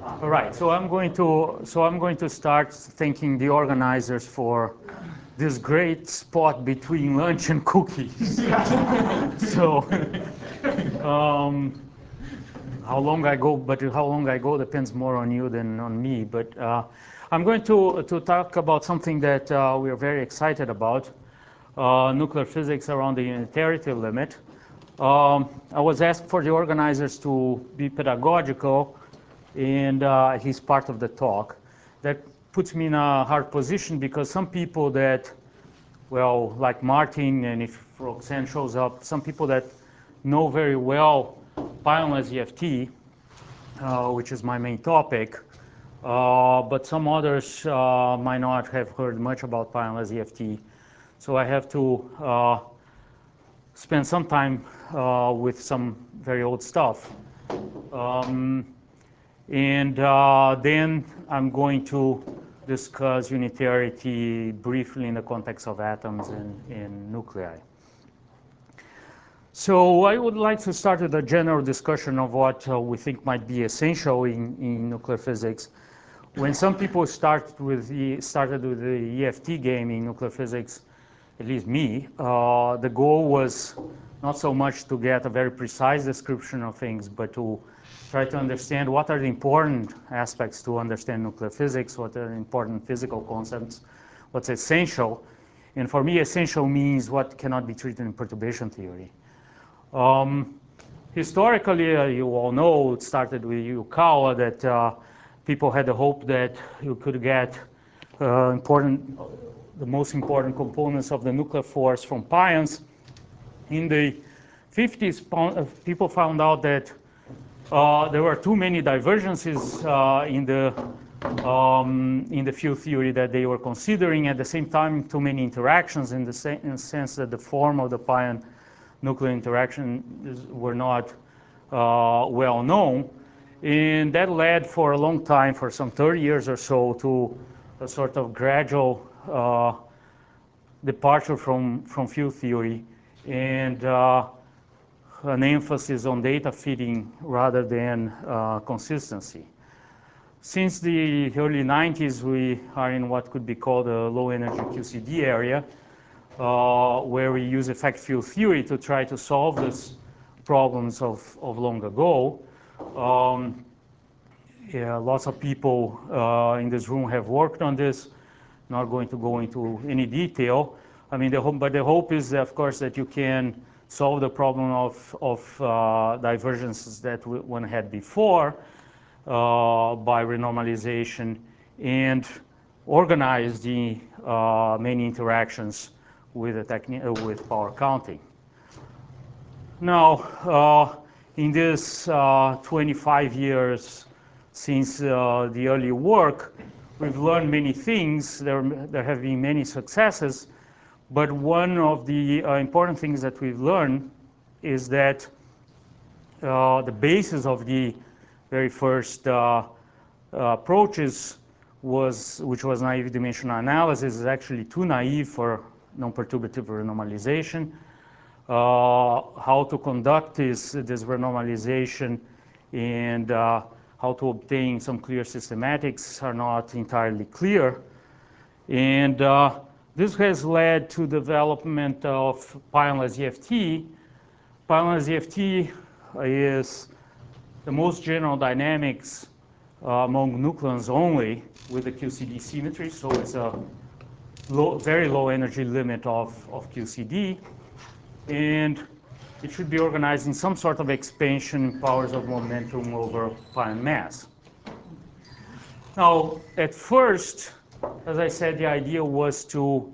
All right, so I'm going to start thanking the organizers for this great spot between lunch and cookies. So, um, how long I go depends more on you than on me. But I'm going to talk about something that we are very excited about, nuclear physics around the unitarity limit. I was asked for the organizers to be pedagogical, and he's part of the talk. That puts me in a hard position because some people that, well, like Martin, and if Roxanne shows up, some people that know very well Pionless EFT, which is my main topic, but some others might not have heard much about Pionless EFT. So I have to spend some time with some very old stuff. And then I'm going to discuss unitarity briefly in the context of atoms and nuclei. So I would like to start with a general discussion of what we think might be essential in nuclear physics. When some people started with the EFT game in nuclear physics, at least me, the goal was not so much to get a very precise description of things, but to try to understand what are the important aspects to understand nuclear physics, what are the important physical concepts, what's essential. And for me, essential means what cannot be treated in perturbation theory. Historically, you all know, it started with Yukawa, that people had the hope that you could get the most important components of the nuclear force from pions. In the 50s, people found out that there were too many divergences in the field theory that they were considering. At the same time, too many interactions in the sense that the form of the pion nuclear interaction were not well known. And that led for a long time, for some 30 years or so, to a sort of gradual departure from field theory and an emphasis on data fitting rather than consistency. Since the early 90s, we are in what could be called a low energy QCD area, where we use effect field theory to try to solve these problems of long ago. Yeah, lots of people in this room have worked on this. Not going to go into any detail. I mean, but the hope is, of course, that you can solve the problem of divergences that one had before by renormalization and organize the many interactions with with power counting. Now, in this 25 years since the early work, we've learned many things. There have been many successes, but one of the important things that we've learned is that the basis of the very first approaches which was naive dimensional analysis, is actually too naive for non-perturbative renormalization. How to conduct this renormalization and how to obtain some clear systematics are not entirely clear. And this has led to development of Pionless EFT. Pionless EFT is the most general dynamics among nucleons only with the QCD symmetry, so it's a very low energy limit of QCD, and it should be organized in some sort of expansion powers of momentum over pion mass. Now, at first, as I said, the idea was the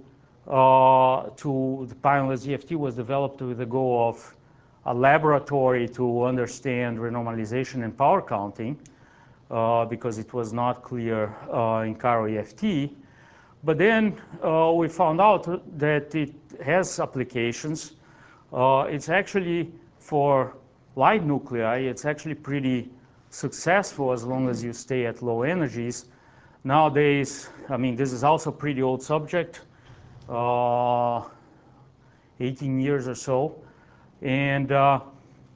Pionless EFT was developed with the goal of a laboratory to understand renormalization and power counting, because it was not clear in Cairo EFT. But then we found out that it has applications. It's actually, for light nuclei, it's actually pretty successful as long as you stay at low energies. Nowadays, I mean, this is also a pretty old subject, 18 years or so. And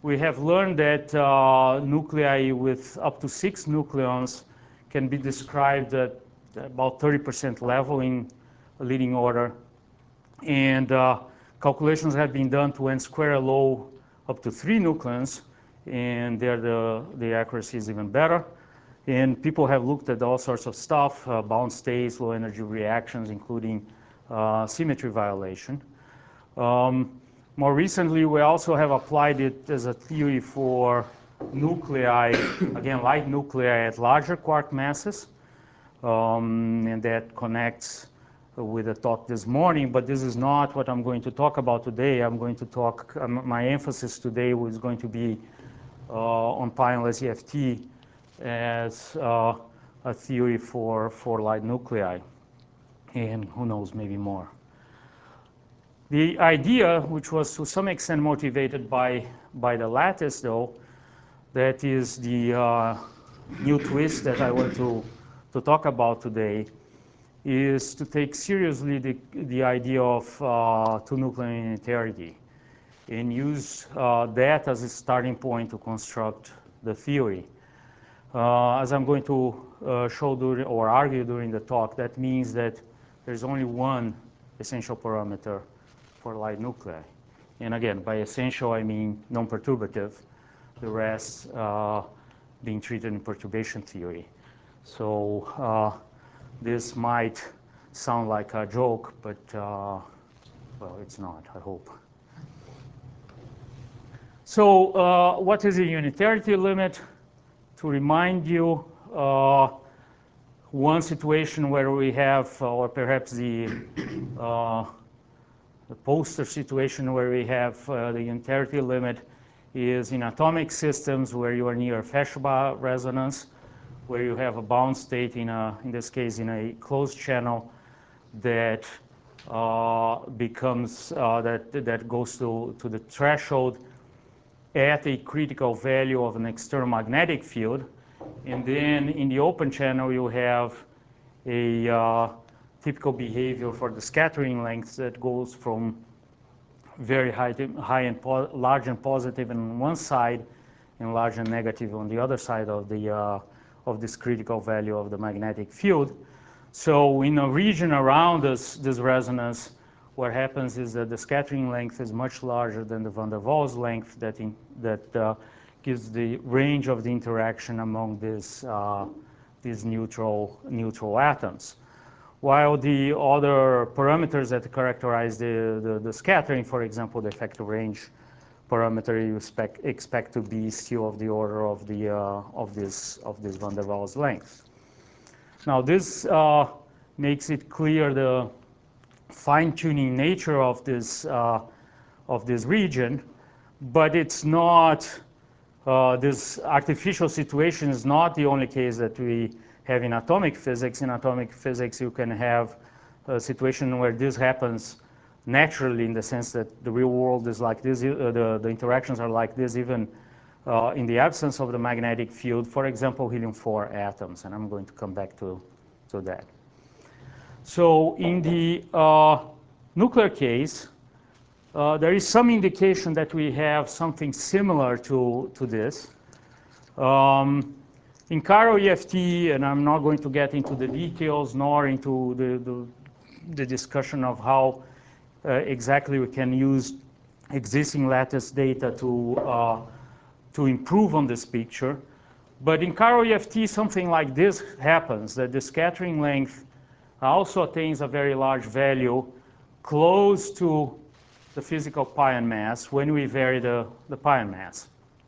we have learned that nuclei with up to 6 nucleons can be described at about 30% level in a leading order. And calculations have been done to n-square LO up to 3 nucleons, and there the accuracy is even better. And people have looked at all sorts of stuff, bound states, low energy reactions, including symmetry violation. More recently, we also have applied it as a theory for nuclei, again, light nuclei at larger quark masses, and that connects with the talk this morning, but this is not what I'm going to talk about today. I'm going to talk, my emphasis today was going to be on pionless EFT as a theory for light nuclei, and who knows, maybe more. The idea, which was to some extent motivated by the lattice, though, that is the new twist that I want to talk about today, is to take seriously the idea of two-nucleon unitarity and use that as a starting point to construct the theory. As I'm going to show or argue during the talk, that means that there's only one essential parameter for light nuclei. And again, by essential, I mean non-perturbative, the rest being treated in perturbation theory. So this might sound like a joke, but well, it's not, I hope. So what is a unitarity limit? To remind you, one situation where we have, or perhaps the poster situation where we have the unitarity limit is in atomic systems where you are near Feshbach resonance, where you have a bound state in this case in a closed channel that becomes that goes to the threshold at a critical value of an external magnetic field, and then in the open channel you have a typical behavior for the scattering length that goes from very high and large and positive on one side and large and negative on the other side of this critical value of the magnetic field. So in a region around this resonance, what happens is that the scattering length is much larger than the van der Waals length that gives the range of the interaction among these neutral atoms. While the other parameters that characterize the scattering, for example, the effective range parameter, you expect to be still of the order of this van der Waals length. Now this makes it clear the fine-tuning nature of this region, but it's not this artificial situation is not the only case that we have in atomic physics. In atomic physics, you can have a situation where this happens naturally in the sense that the real world is like this, the interactions are like this even in the absence of the magnetic field, for example, helium-4 atoms, and I'm going to come back to that. So in the nuclear case, there is some indication that we have something similar to this. In Chiral EFT, and I'm not going to get into the details nor into the discussion of how exactly we can use existing lattice data to improve on this picture. But in Chiral EFT, something like this happens, that the scattering length also attains a very large value close to the physical pion mass when we vary the pion mass.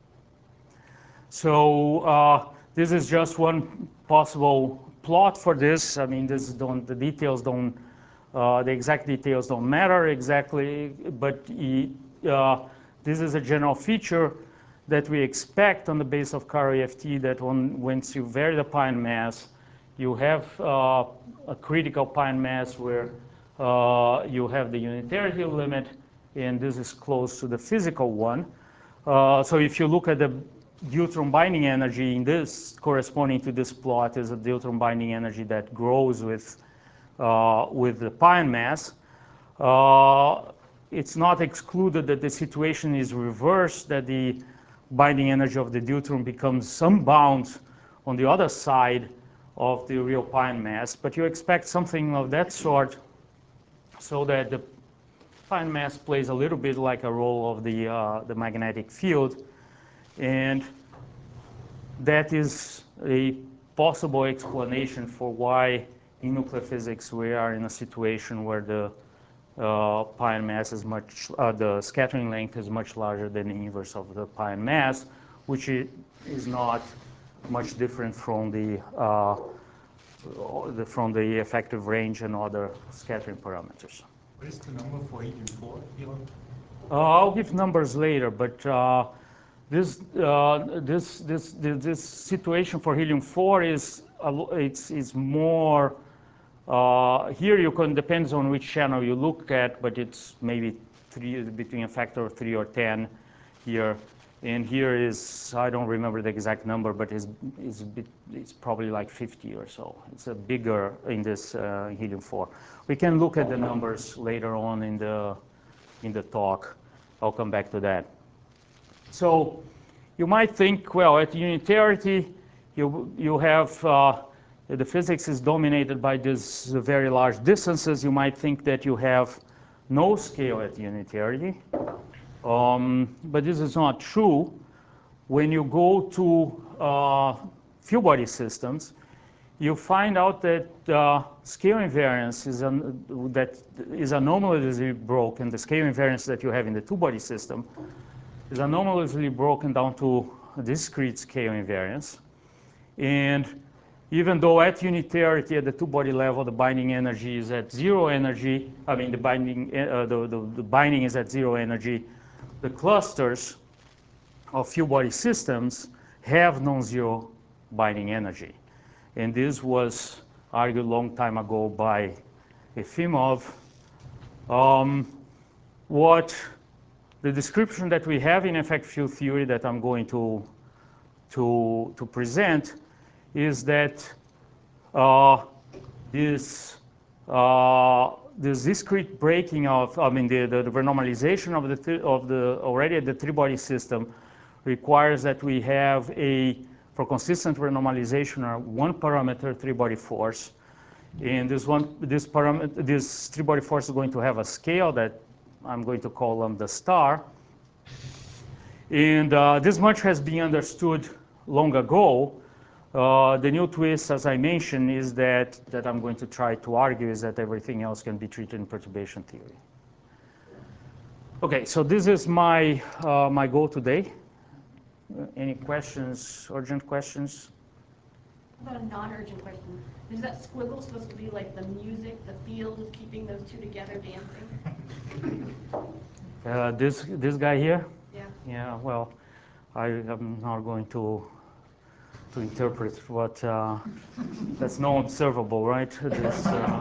So this is just one possible plot for this. I mean, the details don't, the exact details don't matter exactly, but this is a general feature that we expect on the base of Chiral EFT, that once you vary the pion mass, you have a critical pion mass where you have the unitarity limit, and this is close to the physical one. So if you look at the deuteron binding energy in this, corresponding to this plot, is a deuteron binding energy that grows with the pion mass. It's not excluded that the situation is reversed, that the binding energy of the deuterium becomes unbound on the other side of the real pion mass, but you expect something of that sort so that the pion mass plays a little bit like a role of the magnetic field, and that is a possible explanation for why in nuclear physics we are in a situation where the pion mass is much, the scattering length is much larger than the inverse of the pion mass, which is not much different from the effective range and other scattering parameters. What is the number for helium-4, Elon? I'll give numbers later, but this situation for helium-4 is more. Here you can, depends on which channel you look at, but it's maybe between a factor of 3 or 10 here. And here is, I don't remember the exact number, but it's probably like 50 or so. It's a bigger in this helium-4. We can look at the numbers later on in the talk. I'll come back to that. So you might think, well, at unitarity, you have the physics is dominated by these very large distances. You might think that you have no scale at unitarity. But this is not true. When you go to few body systems, you find out that scale invariance is anomalously broken. The scale invariance that you have in the two body system is anomalously broken down to a discrete scale invariance. And even though at unitarity at the two body level the binding energy is at zero energy, I mean the binding is at zero energy, the clusters of few body systems have non-zero binding energy. And this was argued a long time ago by Efimov. What the description that we have in effect field theory that I'm going to present is that this discrete breaking of, I mean, the renormalization of the already at the three-body system requires that we have for consistent renormalization, one parameter three-body force, and this three-body force is going to have a scale that I'm going to call lambda star, and this much has been understood long ago. The new twist, as I mentioned, is that I'm going to try to argue is that everything else can be treated in perturbation theory. Okay, so this is my my goal today. Any questions, urgent questions? About a non-urgent question. Is that squiggle supposed to be like the music, the field is keeping those two together dancing? This guy here? Yeah. Yeah, well, I am not going to interpret what that's not observable, right? This,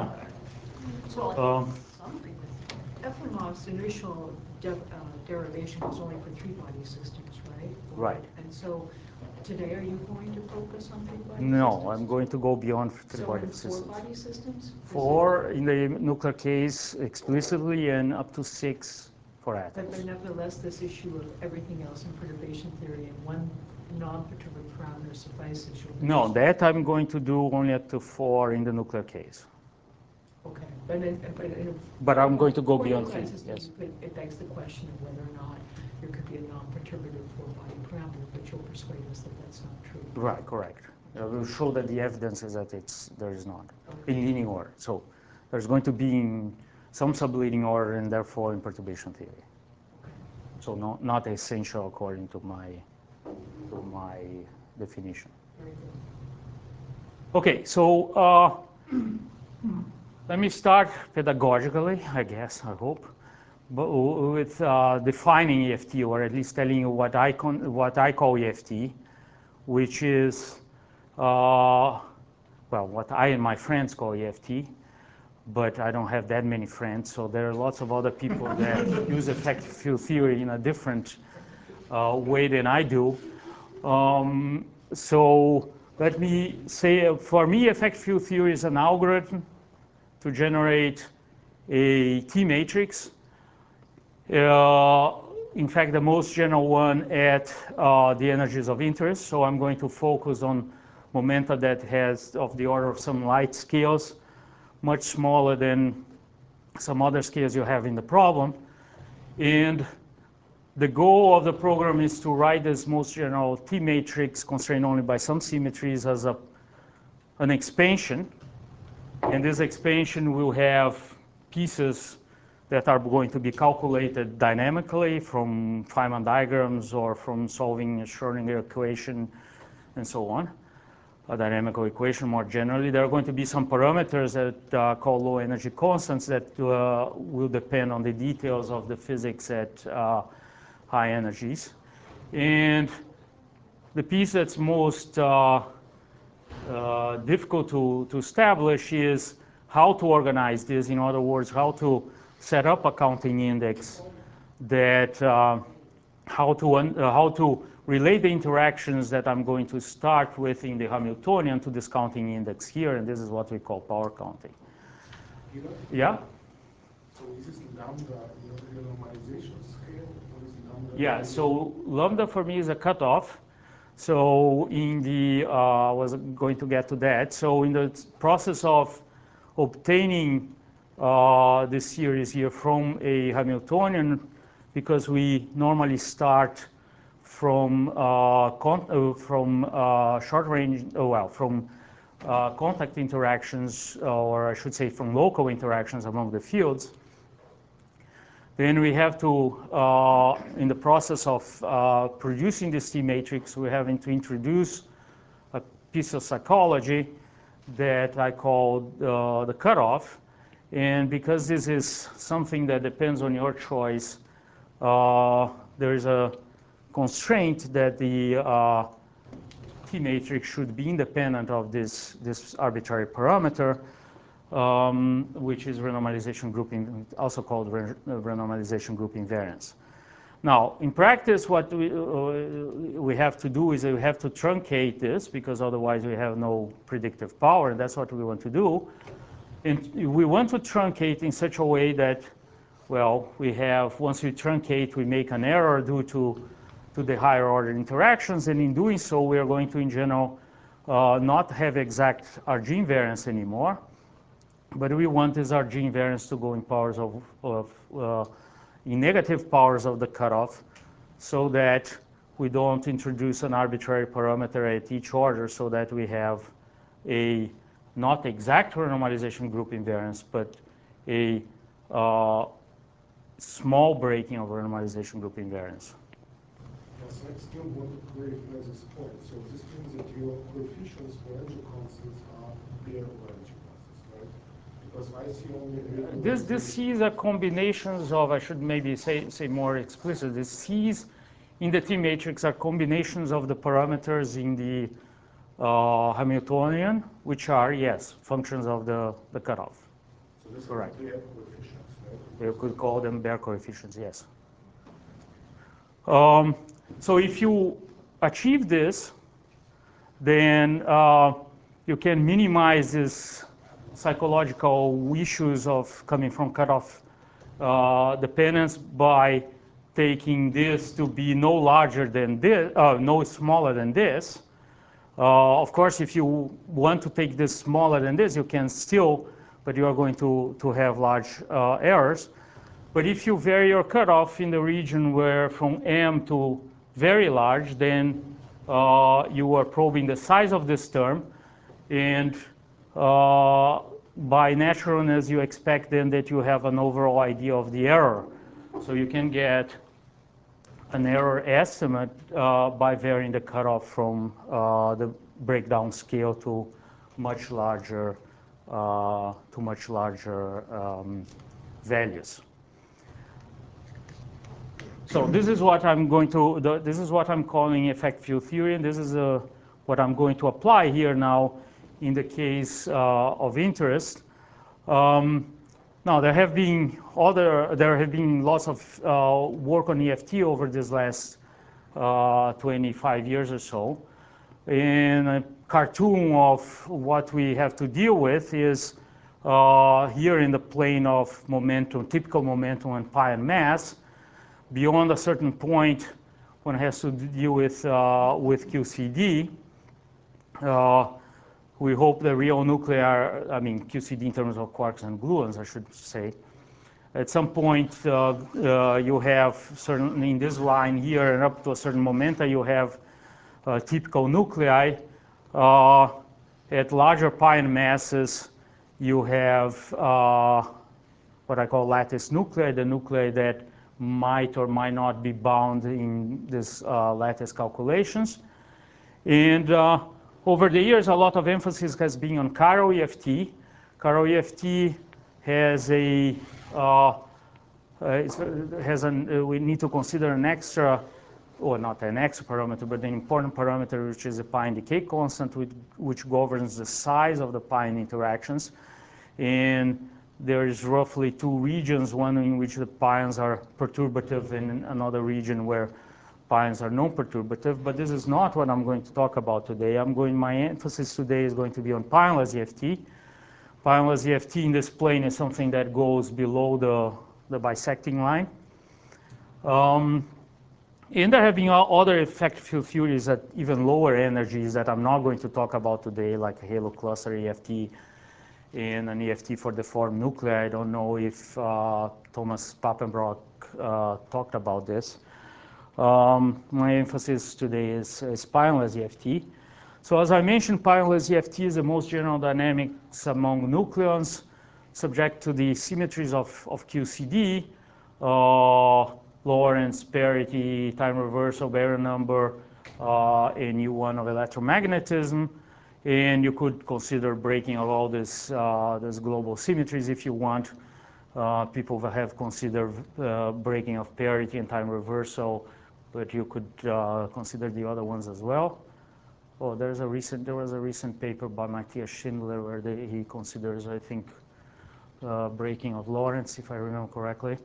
Something. Efimov's initial derivation was only for three-body systems, right? Right. And so today, are you going to focus on three-body systems? No, I'm going to go beyond three-body systems. So in four-body systems? Four in the nuclear case explicitly, and up to 6 for atoms. But nevertheless, this issue of everything else in perturbation theory and one non-perturbative parameter suffices. No, that I'm going to do only up to 4 in the nuclear case. Okay. But I'm going to go beyond 3. Yes. It begs the question of whether or not there could be a non-perturbative four-body parameter, but you'll persuade us that that's not true. Right, correct. We'll show that the evidence is that there is not in linear order. So there's going to be some subleading order and therefore in perturbation theory. So not essential according to my definition. Very good. Okay, so let me start pedagogically, I guess, I hope, but with defining EFT, or at least telling you what I call EFT, which is, well, what I and my friends call EFT, but I don't have that many friends, so there are lots of other people that use effective field theory in a different way than I do. So let me say, for me, effective field theory is an algorithm to generate a T matrix in fact, the most general one at the energies of interest. So I'm going to focus on momenta that has of the order of some light scales, much smaller than some other scales you have in the problem. And the goal of the program is to write this most general T matrix constrained only by some symmetries as an expansion. And this expansion will have pieces that are going to be calculated dynamically from Feynman diagrams or from solving a Schrodinger equation and so on, a dynamical equation more generally. There are going to be some parameters that are called low energy constants that will depend on the details of the physics at high energies. And the piece that's most difficult to establish is how to organize this. In other words, how to set up a counting index that how to relate the interactions that I'm going to start with in the Hamiltonian to this counting index here, and this is what we call power counting. Yeah? So is this lambda the normalization scale? What is lambda? Yeah, so lambda for me is a cutoff. So in the, I was going to get to that. So in the process of obtaining this series here from a Hamiltonian, because we normally start from short range, from contact interactions, or I should say from local interactions among the fields. Then we have to, in the process of producing this T matrix, we're having to introduce a piece of psychology that I call the cutoff. And because this is something that depends on your choice, there is a constraint that the T matrix should be independent of this arbitrary parameter, which is renormalization group, also called renormalization group invariance. Now, in practice, what we have to do is we have to truncate this, because otherwise we have no predictive power, and that's what we want to do. And we want to truncate in such a way that, well, we have, once we truncate, we make an error due to the higher order interactions, and in doing so, we are going to, in general, not have exact RG invariance anymore, but we want this RG invariance to go in powers in negative powers of the cutoff, so that we don't introduce an arbitrary parameter at each order, so that we have a not exact renormalization group invariance, but a small breaking of renormalization group invariance. Yes, I still want to clarify this point. So this means that your coefficients for energy constants are bare energy constants, right? Because I see only This C's are combinations of, I should maybe say more explicit, the C's in the T matrix are combinations of the parameters in the Hamiltonian, which are, yes, functions of the cutoff. So this Correct. Bare coefficients, right? We could call them bare coefficients, yes. So if you achieve this, then you can minimize this psychological issues of coming from cutoff dependence by taking this to be no larger than this, no smaller than this. Of course, if you want to take this smaller than this, you can still, but you are going to have large errors. But if you vary your cutoff in the region where from M to very large, then you are probing the size of this term, and by naturalness you expect then that you have an overall idea of the error. So you can get an error estimate by varying the cutoff from the breakdown scale to much larger values. So this is what I'm going to. This is what I'm calling effect field theory, and this is what I'm going to apply here now in the case of interest. Now there have been lots of work on EFT over this last 25 years or so. And a cartoon of what we have to deal with is here in the plane of momentum, typical momentum and pi and mass. beyond a certain point, one has to deal with QCD. We hope the real nuclear, I mean QCD in terms of quarks and gluons, I should say. At some point, you have certainly in this line here and up to a certain momenta, you have typical nuclei. At larger pion masses, you have what I call lattice nuclei, the nuclei that might or might not be bound in this lattice calculations. And over the years, a lot of emphasis has been on Chiral EFT. Chiral EFT has we need to consider an extra, or not an extra parameter, but an important parameter, which is the pion decay constant, which governs the size of the pion interactions. And there is roughly two regions, one in which the pions are perturbative and another region where pions are non-perturbative, but this is not what I'm going to talk about today. My emphasis today is going to be on pionless EFT. Pionless EFT in this plane is something that goes below the bisecting line. And there have been other effective field theories at even lower energies that I'm not going to talk about today, like a halo cluster EFT and an EFT for deformed nuclei. I don't know if Thomas Papenbrock talked about this. My emphasis today is pionless EFT. So as I mentioned, pionless EFT is the most general dynamics among nucleons, subject to the symmetries of QCD, Lorentz, parity, time reversal, baryon number, and U1 of electromagnetism. And you could consider breaking of all these global symmetries if you want. People have considered breaking of parity and time reversal, but you could consider the other ones as well. Oh, there was a recent paper by Matthias Schindler where he considers, I think, breaking of Lorentz, if I remember correctly.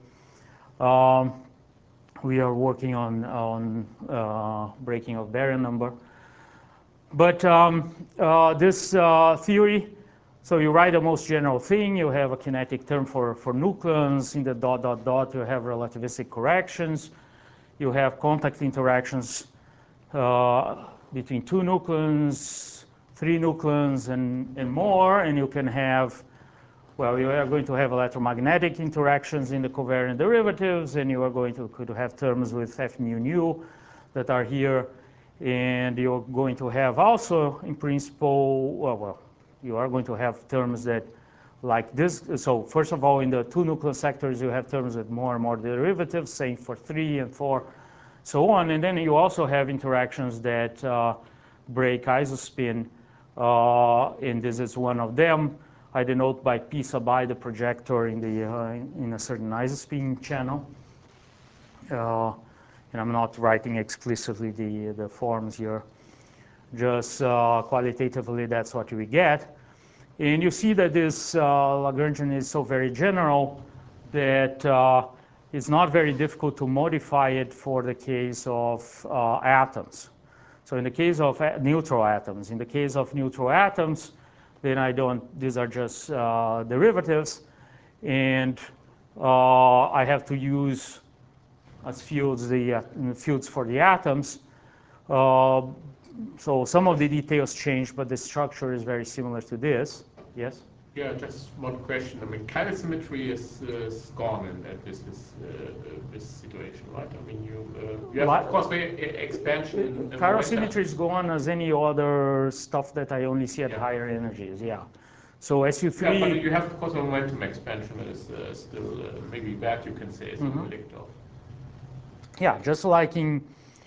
We are working on breaking of baryon number. But this theory, so you write the most general thing, you have a kinetic term for nucleons, in the ... you have relativistic corrections, you have contact interactions between two nucleons, three nucleons, and more, and you can have, well, you are going to have electromagnetic interactions in the covariant derivatives, and you are could have terms with F mu nu that are here, and you're going to have also, in principle, well, you are going to have terms that like this. So first of all, in the two nucleon sectors, you have terms with more and more derivatives, same for 3 and 4, so on. And then you also have interactions that break isospin, and this is one of them. I denote by P sub I the projector in a certain isospin channel. And I'm not writing explicitly the forms here. Just qualitatively, that's what we get. And you see that this Lagrangian is so very general that it's not very difficult to modify it for the case of atoms. So in the case of neutral atoms, then these are just derivatives, and I have to use as fields the fields for the atoms. So some of the details change, but the structure is very similar to this. Yes? Yeah, just one question. I mean, chiral symmetry is gone in this situation, right? I mean, you have, of course, the expansion. Chiral symmetry is gone as any other stuff that I only see at higher energies, yeah. So SU3... Yeah, but you have, of course, momentum expansion is still, maybe that you can say is a predictor. Yeah, just like in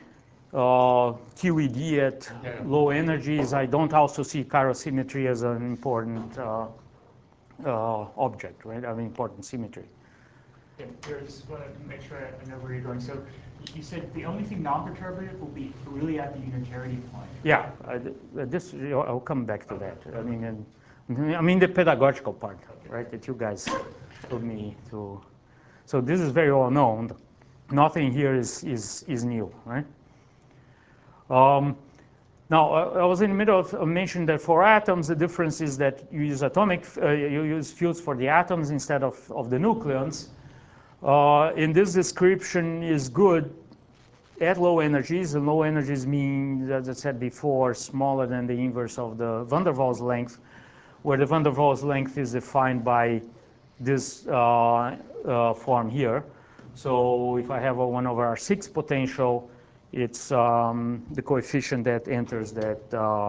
QED at low energies, I don't also see chiral symmetry as an important object, right? I mean, important symmetry. Yeah, I just want to make sure I know where you're going. So you said the only thing non-perturbative will be really at the unitarity point. Yeah, I'll come back to that. I mean the pedagogical part, right? That you guys told me to. So this is very well known. Nothing here is new, right? Now, I was in the middle of mentioning that for atoms, the difference is that you use you use fields for the atoms instead of the nucleons. And this description is good at low energies, and low energies mean, as I said before, smaller than the inverse of the van der Waals length, where the van der Waals length is defined by this form here. So if I have a 1 over R6 potential, it's the coefficient that enters that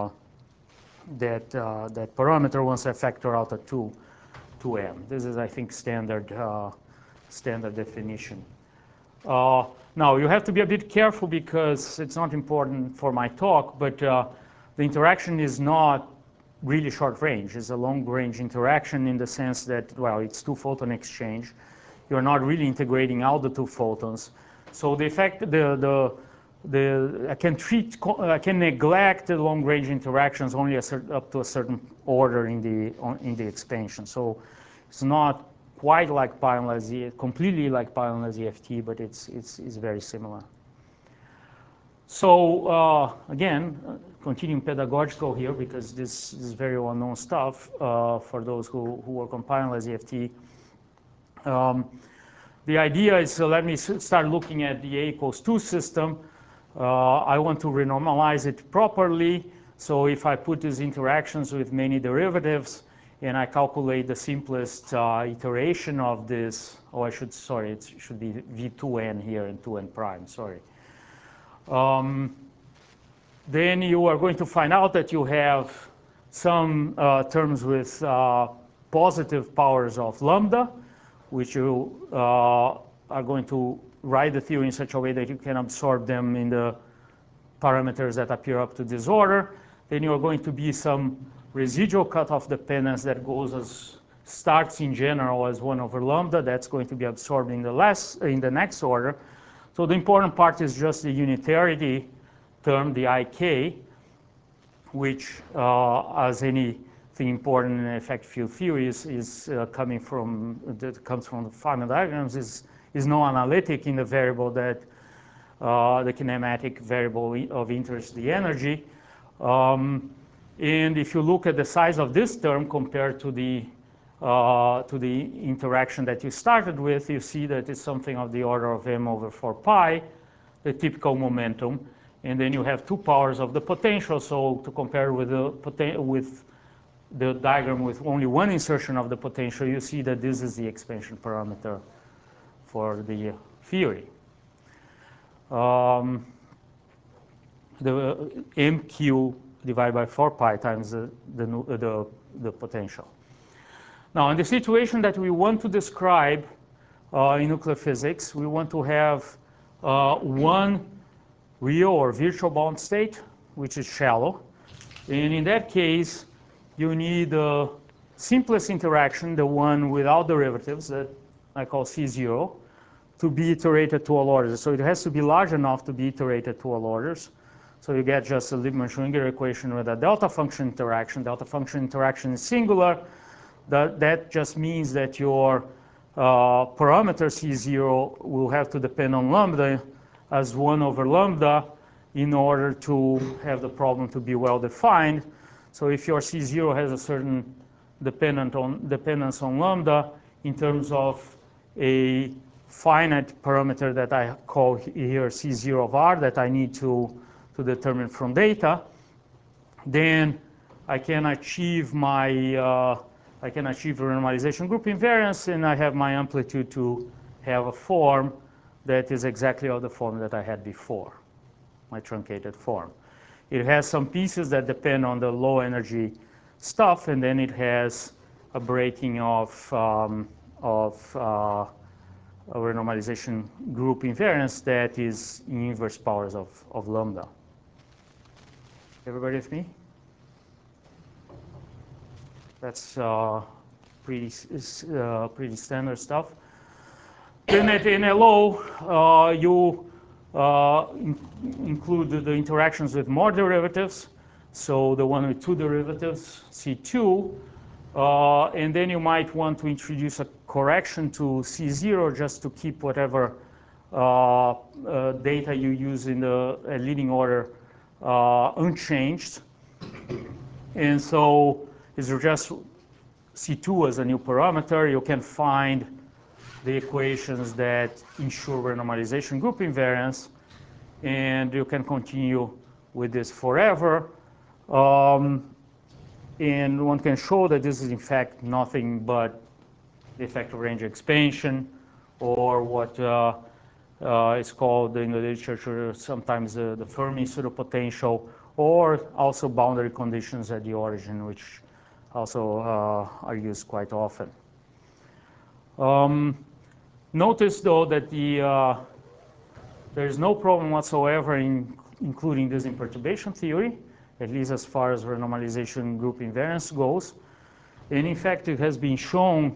parameter once I factor out a 2m. This is, I think, standard definition. Now, you have to be a bit careful because it's not important for my talk, but the interaction is not really short range. It's a long range interaction in the sense that, well, it's 2 photon exchange. You're not really integrating out the 2 photons. So the effect, I can neglect the long range interactions only up to a certain order in the expansion. So it's not quite like completely like Pioneer ZFT, but it's very similar. So again, continuing pedagogical here because this is very well-known stuff for those who work on Pioneer ZFT. The idea is, let me start looking at the A equals 2 system. I want to renormalize it properly. So if I put these interactions with many derivatives, and I calculate the simplest iteration of this, it should be V2n here and 2n prime, sorry. Then you are going to find out that you have some terms with positive powers of lambda, which you are going to write the theory in such a way that you can absorb them in the parameters that appear up to this order. Then you are going to be some residual cutoff dependence that starts in general as 1 over lambda. That's going to be absorbed in the next order. So the important part is just the unitarity term, the IK, which, as anything important in effect field theory, comes from the Feynman diagrams, is no analytic in the variable that the kinematic variable of interest, the energy. And if you look at the size of this term compared to the interaction that you started with, you see that it's something of the order of m over 4 pi, the typical momentum. And then you have 2 powers of the potential. So to compare with the diagram with only 1 insertion of the potential, you see that this is the expansion parameter for the theory. The mq divided by 4 pi times the potential. Now, in the situation that we want to describe in nuclear physics, we want to have one real or virtual bound state, which is shallow. And in that case, you need the simplest interaction, the one without derivatives that I call C0, to be iterated to all orders. So it has to be large enough to be iterated to all orders. So you get just a Liebman-Schwinger equation with a delta function interaction. Delta function interaction is singular. That just means that your parameter C0 will have to depend on lambda as 1 over lambda in order to have the problem to be well defined. So if your C0 has a certain dependence on lambda in terms of a finite parameter that I call here C0 of R that I need to determine from data, then I can achieve renormalization group invariance, and I have my amplitude to have a form that is exactly of the form that I had before, my truncated form. It has some pieces that depend on the low energy stuff, and then it has a breaking of a renormalization group invariance that is in inverse powers of lambda. Everybody with me? That's pretty standard stuff. Then at NLO, you include the interactions with more derivatives. So the one with 2 derivatives, C2. And then you might want to introduce a correction to C0 just to keep whatever data you use in the leading order unchanged. And so it's just C2 as a new parameter. You can find the equations that ensure renormalization group invariance, and you can continue with this forever. And one can show that this is in fact nothing but the effective range expansion, or what is called in the literature sometimes the Fermi pseudopotential, or also boundary conditions at the origin, which also are used quite often. Notice though that there is no problem whatsoever in including this in perturbation theory, at least as far as renormalization group invariance goes. And in fact, it has been shown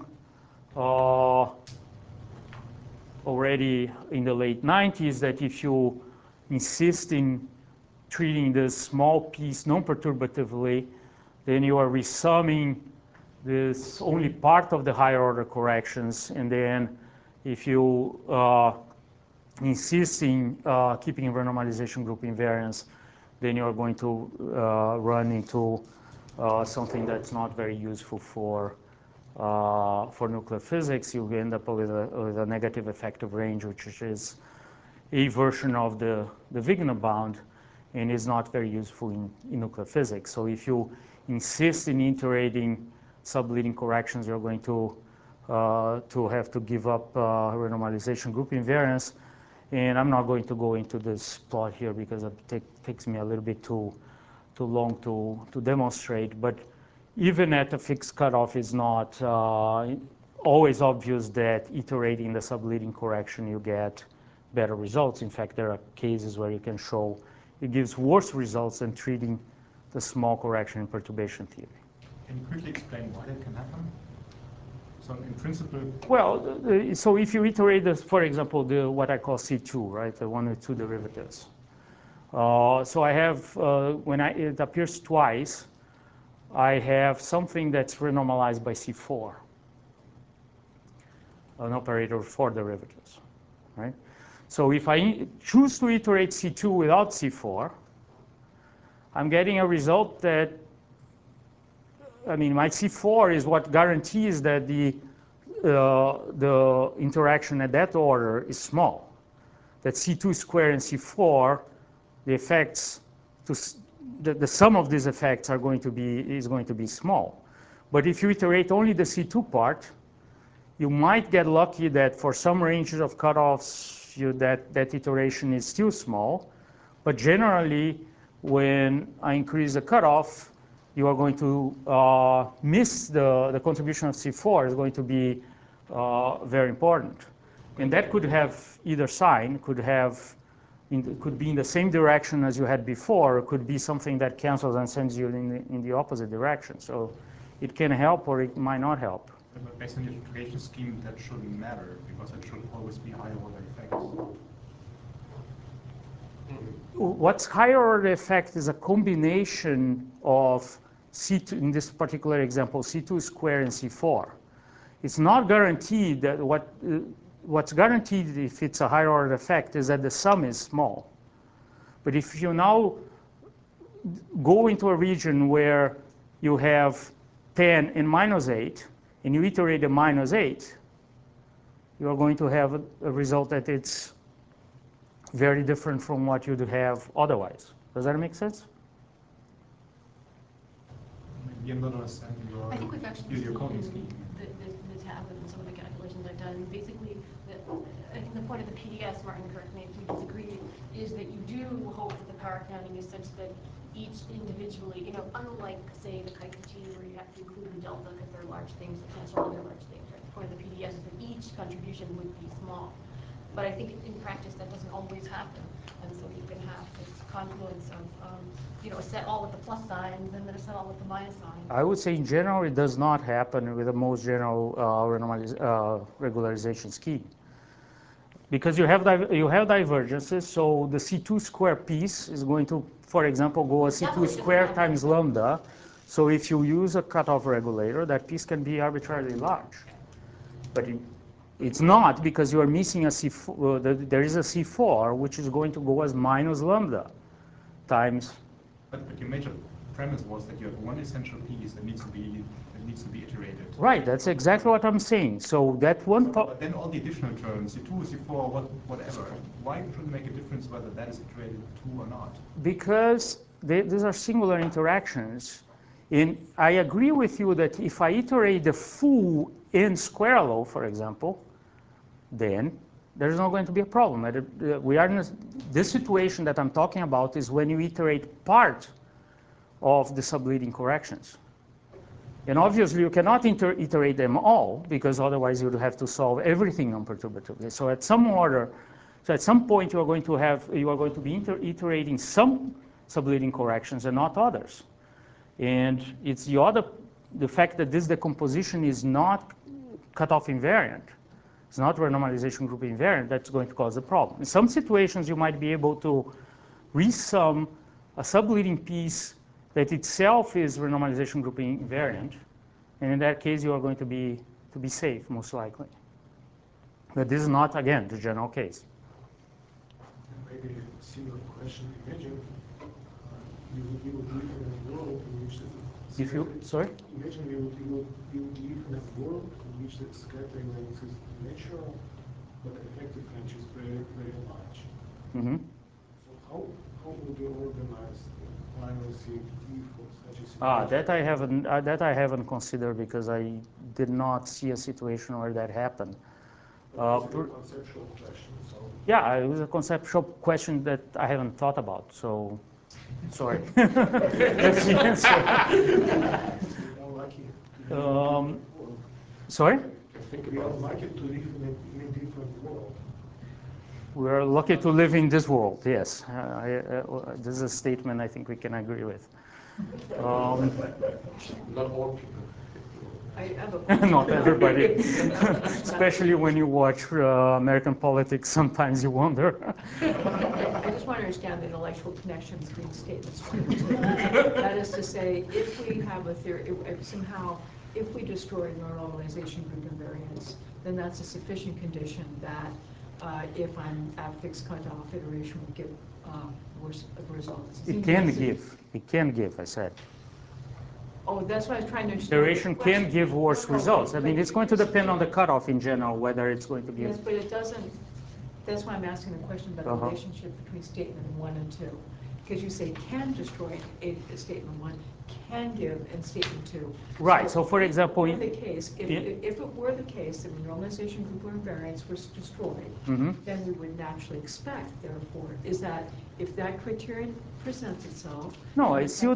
already in the late 90s that if you insist in treating this small piece non-perturbatively, then you are resumming this only part of the higher order corrections. And then if you insist in keeping renormalization group invariance, then you're going to run into something that's not very useful for nuclear physics. You end up with a negative effective range, which is a version of the Wigner bound, and is not very useful in nuclear physics. So if you insist in iterating subleading corrections, you're going to have to give up renormalization group invariance. And I'm not going to go into this plot here because it takes me a little bit too long to demonstrate. But even at a fixed cutoff, it's not always obvious that iterating the subleading correction you get better results. In fact, there are cases where you can show it gives worse results than treating the small correction in perturbation theory. Can you quickly explain why that can happen? So in principle, well, so if you iterate this, for example, what I call C2, right, the one with two derivatives. So I have when it appears twice, I have something that's renormalized by C4, an operator with four derivatives, right? So if I choose to iterate C2 without C4, I'm getting a result that, I mean, my C4 is what guarantees that the interaction at that order is small. That C2 squared and C4, the effects, the sum of these effects is going to be small. But if you iterate only the C2 part, you might get lucky that for some ranges of cutoffs, that iteration is still small. But generally, when I increase the cutoff, you are going to miss the contribution of C4 is going to be very important. And that could have either sign, could be in the same direction as you had before, or could be something that cancels and sends you in the opposite direction. So it can help or it might not help. But based on the iteration scheme, that shouldn't matter because it should always be higher order effects. What's higher order effect is a combination of C2, in this particular example, C2 squared and C4. It's not guaranteed that what's guaranteed if it's a higher order effect is that the sum is small. But if you now go into a region where you have 10 and minus 8, and you iterate the minus 8, you are going to have a result that it's very different from what you'd have otherwise. Does that make sense? Maybe I'm not understanding I think we've actually your coding scheme. This happen in some of the calculations I've done. Basically, I think the point of the PDS, Martin, correct me if you disagree, is that you do hope that the power counting is such that each individually, unlike, say, the Kaikuchi, where you have to include the delta because they're large things that cancel other large things, right? The point of the PDS is that each contribution would be small. But I think in practice that doesn't always happen. And so you can have this confluence of, a set all with the plus signs and then a set all with the minus signs. I would say in general it does not happen with the most general regularization scheme. Because you have divergences, so the C2 square piece is going to, for example, go as C2 squared times lambda. So if you use a cutoff regulator, that piece can be arbitrarily large. But it's not, because you are missing a C4, there is a C4 which is going to go as minus lambda times. But your major premise was that you have one essential piece that needs to be needs to be iterated. Right, that's exactly what I'm saying. So that one part. But then all the additional terms, C2, C4, whatever, why should it make a difference whether that is iterated to or not? Because these are singular interactions. And I agree with you that if I iterate the full n square law, for example, then there's not going to be a problem. We are in this situation that I'm talking about is when you iterate part of the subleading corrections. And obviously, you cannot iterate them all, because otherwise you would have to solve everything non-perturbatively. So at some point, you are going to be iterating some subleading corrections and not others. And it's the fact that this decomposition is not cutoff invariant, it's not renormalization group invariant, that's going to cause a problem. In some situations, you might be able to resum a subleading piece that itself is renormalization group invariant, and in that case, you are going to be safe, most likely. But this is not, again, the general case. Maybe a similar question. Imagine you would live in a world in which sorry? Imagine you would live in a world in which the scattering length is natural, but the effective range is very, very large. Mm-hmm. So how would you organize the binary CFT for such a situation? That I haven't considered because I did not see a situation where that happened. It's a conceptual question. So Yeah, it was a conceptual question that I haven't thought about. So, sorry. That's the answer. Sorry? we are lucky to live in a different world. We are lucky to live in this world, yes. This is a statement I think we can agree with. Not all people. I have a Not everybody. Especially when you watch American politics, sometimes you wonder. I just want to understand the intellectual connection between statements one and two. That is to say, if we have a theory, if we destroy normalization group invariance, then that's a sufficient condition that if I'm at fixed cutoff, iteration will give worse results. It can give, I said. Oh, that's what I was trying to understand. Iteration can give worse results. I mean, it's going to depend on the cutoff in general, whether it's going to give. Yes, but it doesn't, that's why I'm asking the question about the relationship between statement 1 and 2. Because you say can destroy a statement 1, can give in statement 2. Right, so for example, if it were the case that normalization group invariance was destroyed, then we would naturally expect, therefore, is that if that criterion presents itself. No, it's still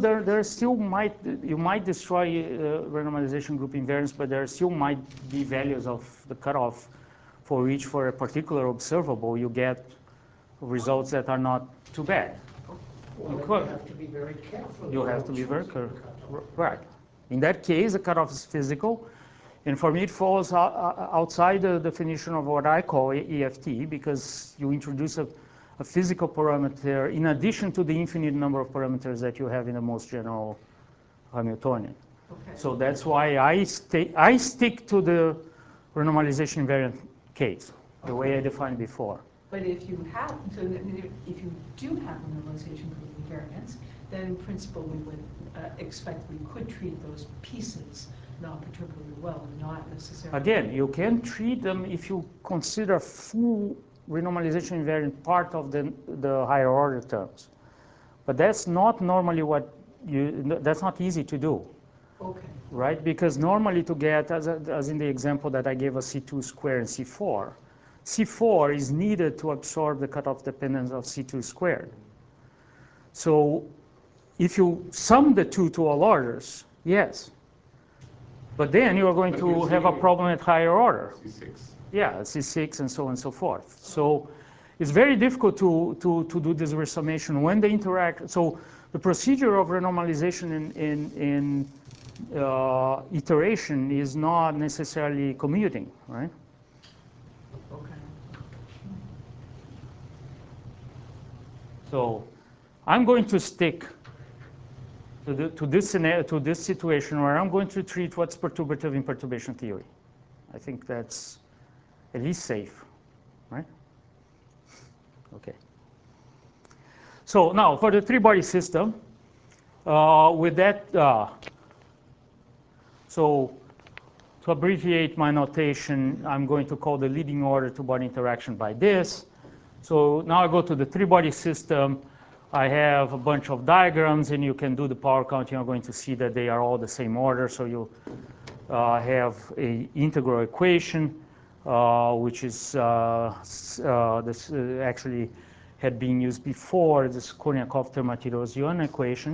you might destroy renormalization group invariance, but there still might be values of the cutoff for which, for a particular observable, you get results that are not too bad. Well, you have to be very careful. You have to be very careful. Right. In that case, the cutoff is physical. And for me, it falls outside the definition of what I call EFT, because you introduce a physical parameter in addition to the infinite number of parameters that you have in the most general Hamiltonian. Okay. So that's why I stick to the renormalization invariant case, the way I defined before. But if you do have a normalization group invariance, then in principle we would expect we could treat those pieces non-perturbably well, not necessarily. Again, you can treat them if you consider full renormalization invariant part of the higher order terms. But that's not normally that's not easy to do. Okay. Right? Because normally to get, as in the example that I gave, a C2 squared and C4, C4 is needed to absorb the cutoff dependence of C2 squared. So if you sum the two to all orders, yes. But then you are going to have a problem at higher order. C6. Yeah, C6 and so on and so forth. So it's very difficult to do this resummation when they interact. So the procedure of renormalization in iteration is not necessarily commuting, right? Okay. So I'm going to stick to this scenario, to this situation where I'm going to treat what's perturbative in perturbation theory. I think that's at least safe, right? Okay. So now for the three-body system, with that, So to abbreviate my notation, I'm going to call the leading order two-body interaction by this. So now I go to the three-body system. I have a bunch of diagrams, and you can do the power counting. You're going to see that they are all the same order. So you have an integral equation, which is this actually had been used before, this Korniakov-Termatidis-Yuan equation.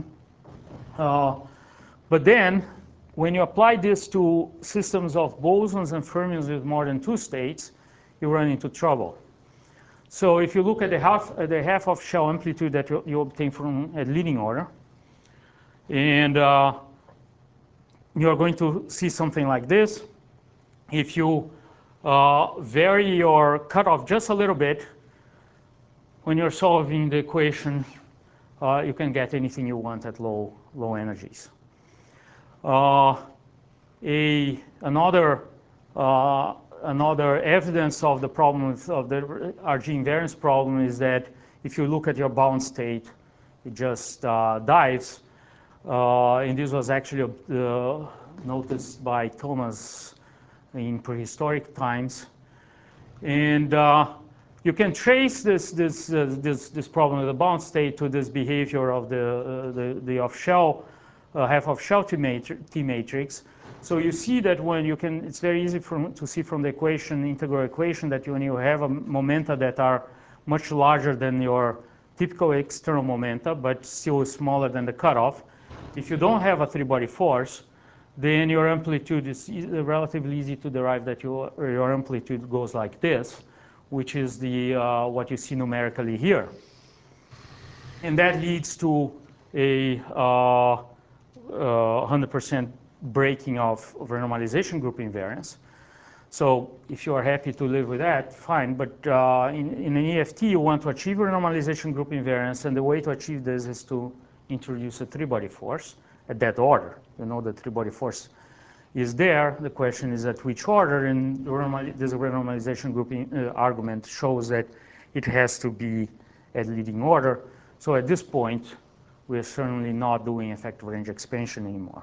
But then, when you apply this to systems of bosons and fermions with more than two states, you run into trouble. So if you look at the half of shell amplitude that you obtain from a leading order, and you're going to see something like this. If you vary your cutoff just a little bit, when you're solving the equation, you can get anything you want at low energies. Another evidence of the problem of the RG invariance problem is that if you look at your bound state, it just dives. And this was actually noticed by Thomas in prehistoric times. And you can trace this problem of the bound state to this behavior of the off-shell half of shell T matrix. So you see that when you can, it's very easy to see from the equation, integral equation, that when you have a momenta that are much larger than your typical external momenta, but still smaller than the cutoff, if you don't have a three-body force, then your amplitude is relatively easy to derive that your amplitude goes like this, which is the what you see numerically here. And that leads to a 100% breaking of renormalization group invariance. So if you are happy to live with that, fine. But in an EFT, you want to achieve renormalization group invariance, and the way to achieve this is to introduce a three-body force at that order. You know the three-body force is there. The question is at which order, and this renormalization group argument shows that it has to be at leading order. So at this point, we're certainly not doing effective range expansion anymore.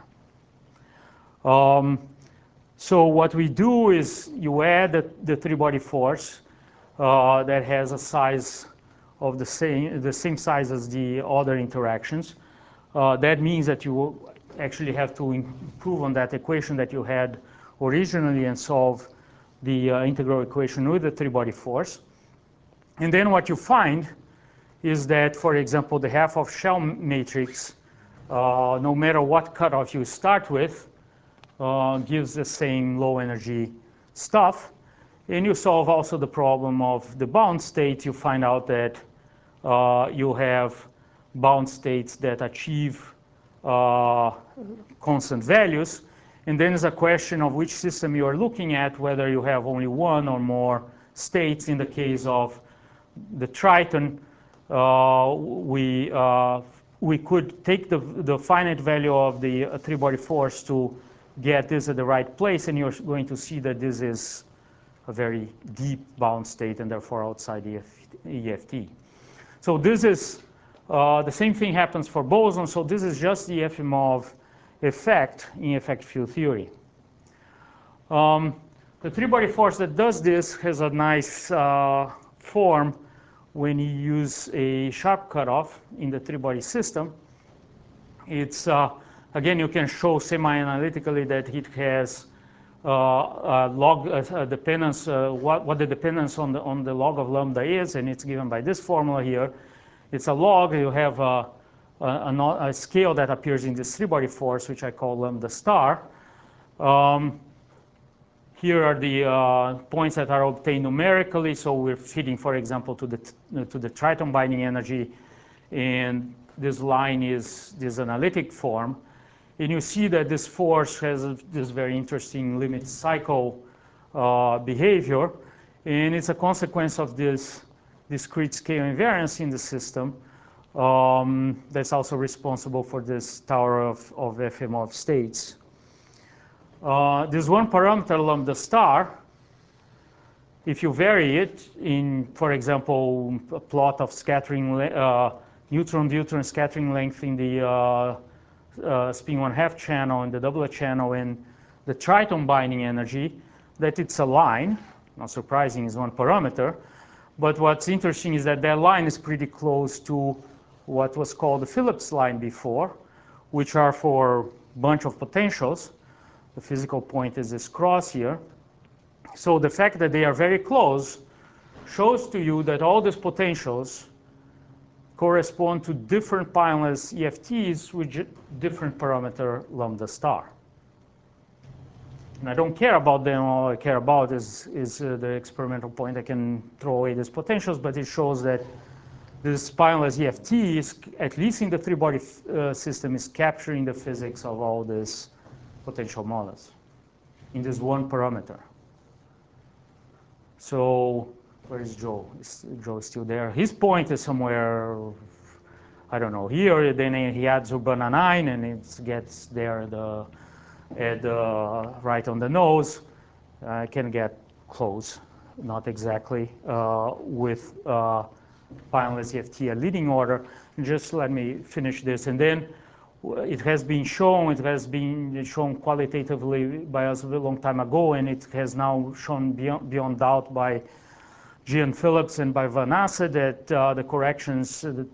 So what we do is you add the three-body force that has a size of the same size as the other interactions. That means that you actually have to improve on that equation that you had originally and solve the integral equation with the three-body force. And then what you find is that, for example, the half of shell matrix, no matter what cutoff you start with, gives the same low energy stuff. And you solve also the problem of the bound state. You find out that you have bound states that achieve constant values. And then it's a question of which system you are looking at, whether you have only one or more states. In the case of the Triton, we could take the finite value of the three-body force to get this at the right place, and you're going to see that this is a very deep bound state and therefore outside EFT. So this is the same thing happens for bosons. So this is just the Efimov effect in effect field theory. The three-body force that does this has a nice form when you use a sharp cutoff in the three-body system. It's again, you can show semi-analytically that it has a dependence, what the dependence on the log of lambda is, and it's given by this formula here. It's a log. You have a scale that appears in this three-body force, which I call lambda star. Here are the points that are obtained numerically. So we're fitting, for example, to the Triton binding energy, and this line is this analytic form. And you see that this force has this very interesting limit cycle behavior, and it's a consequence of this discrete scale invariance in the system that's also responsible for this tower of Efimov states. This one parameter lambda star, if you vary it in, for example, a plot of scattering neutron-deuteron scattering length in the spin 1/2 channel and the doublet channel, and the triton binding energy, that it's a line. Not surprising, is one parameter. But what's interesting is that that line is pretty close to what was called the Phillips line before, which are for a bunch of potentials. The physical point is this cross here. So the fact that they are very close shows to you that all these potentials correspond to different pilonless EFTs with different parameter lambda star. And I don't care about them. All I care about is the experimental point. I can throw away these potentials, but it shows that this spineless EFT is, at least in the three-body system, is capturing the physics of all these potential models in this one parameter. So where is Joe? Is Joe still there? His point is somewhere, I don't know, here. Then he adds Urbana 9, and it gets there right on the nose. I can get close, not exactly, with pilonless EFT a leading order. Just let me finish this, and then it has been shown qualitatively by us a long time ago, and it has now shown beyond doubt by Gian Phillips and by Van Asse that the corrections, the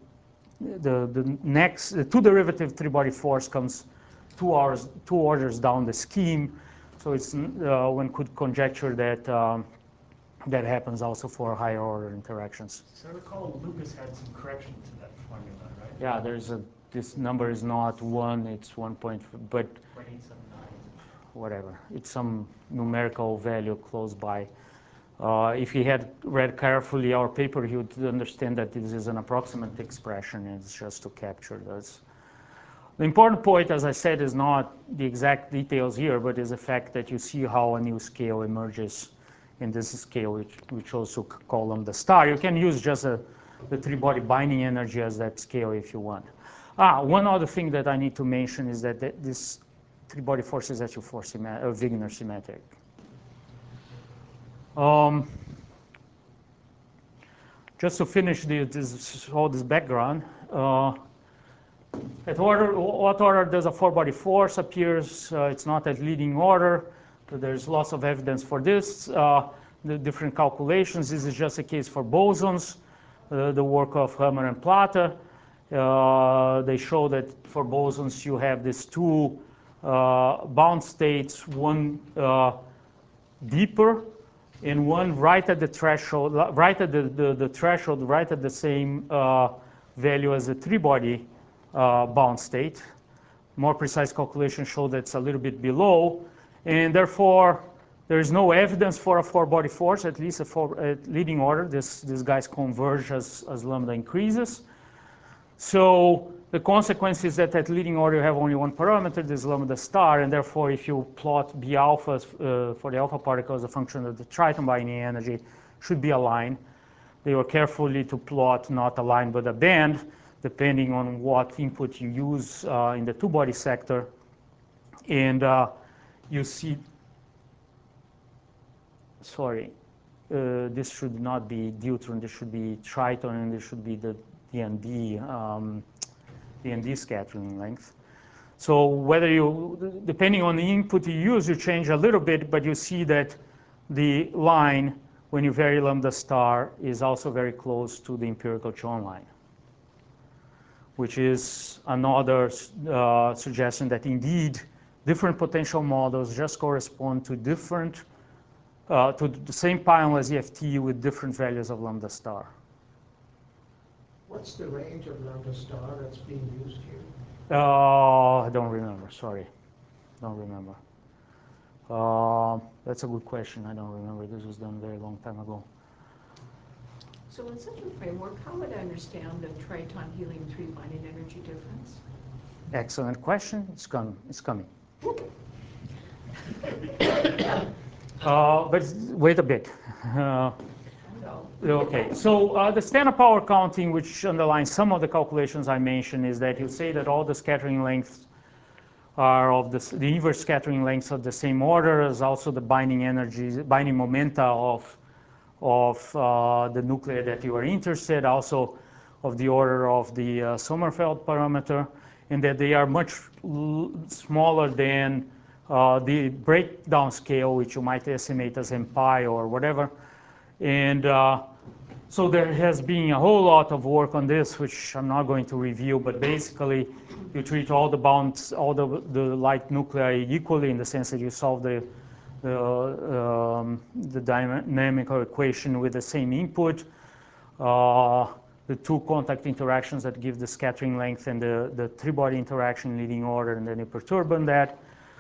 two derivative three-body force comes two orders down the scheme. So it's one could conjecture that that happens also for higher order interactions. So I recall Lucas had some correction to that formula, right? Yeah, this number is not 1, it's 1 point, but 0.879. whatever. It's some numerical value close by. If he had read carefully our paper, he would understand that this is an approximate expression, and it's just to capture those. The important point, as I said, is not the exact details here, but is the fact that you see how a new scale emerges in this scale, which also call them the star. You can use just the three-body binding energy as that scale if you want. One other thing that I need to mention is that this three-body force is actually Wigner symmetric. Just to finish all this background, at what order does a four-body force appears? It's not at leading order. So there's lots of evidence for this. The different calculations. This is just a case for bosons. The work of Hammer and Plata. They show that for bosons you have these two bound states, one deeper and one right at the threshold, right at the threshold, right at the same value as the three-body bound state. More precise calculations show that it's a little bit below, and therefore there is no evidence for a four-body force, at least at leading order. These guys converge as lambda increases. So the consequence is that at leading order you have only one parameter, this lambda star, and therefore if you plot B alpha for the alpha particle as a function of the triton binding energy, should be a line. They were carefully to plot not a line but a band, depending on what input you use in the two-body sector. And you see, sorry, this should not be deuteron, this should be triton, and this should be the DND scattering length. So whether you, depending on the input you use, you change a little bit, but you see that the line, when you vary lambda star, is also very close to the empirical Chon line, which is another suggestion that indeed different potential models just correspond to different, to the same pilonless EFT with different values of lambda star. What's the range of lambda star that's being used here? I don't remember, sorry. Don't remember. That's a good question. I don't remember. This was done a very long time ago. So in such a framework, how would I understand the triton helium-3 binding energy difference? Excellent question. It's coming. It's coming. But wait a bit. Okay, so the standard power counting, which underlines some of the calculations I mentioned, is that you say that all the scattering lengths are of the inverse scattering lengths of the same order as also the binding energies, binding momenta of the nuclei that you are interested, also of the order of the Sommerfeld parameter, and that they are much smaller than the breakdown scale, which you might estimate as m pi or whatever. And so there has been a whole lot of work on this, which I'm not going to review, but basically you treat all the bounds, all the light nuclei equally in the sense that you solve the dynamical equation with the same input. The two contact interactions that give the scattering length and the three-body interaction in leading order, and then you perturb on that.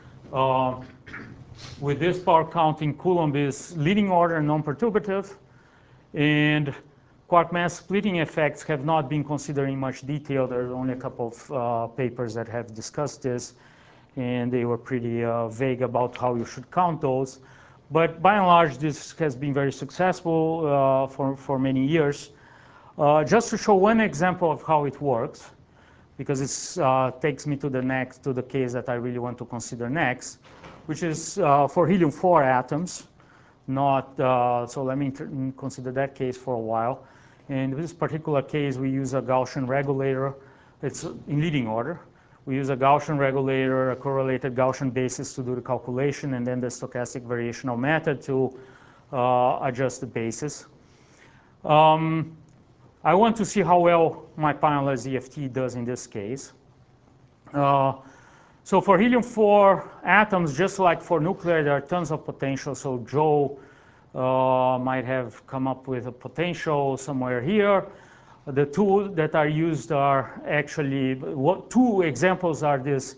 With this power counting, Coulomb is leading order and non-perturbative, and quark mass splitting effects have not been considered in much detail. There are only a couple of papers that have discussed this, and they were pretty vague about how you should count those. But by and large, this has been very successful for many years. Just to show one example of how it works, because it takes me to the case that I really want to consider next, which is for helium-4 atoms. So let me consider that case for a while. In this particular case, we use a Gaussian regulator. It's in leading order. We use a Gaussian regulator, a correlated Gaussian basis to do the calculation, and then the stochastic variational method to adjust the basis. I want to see how well my pionized EFT does in this case. So for helium-4 atoms, just like for nuclei, there are tons of potential. So Joe might have come up with a potential somewhere here. The two that are used are actually, two examples are this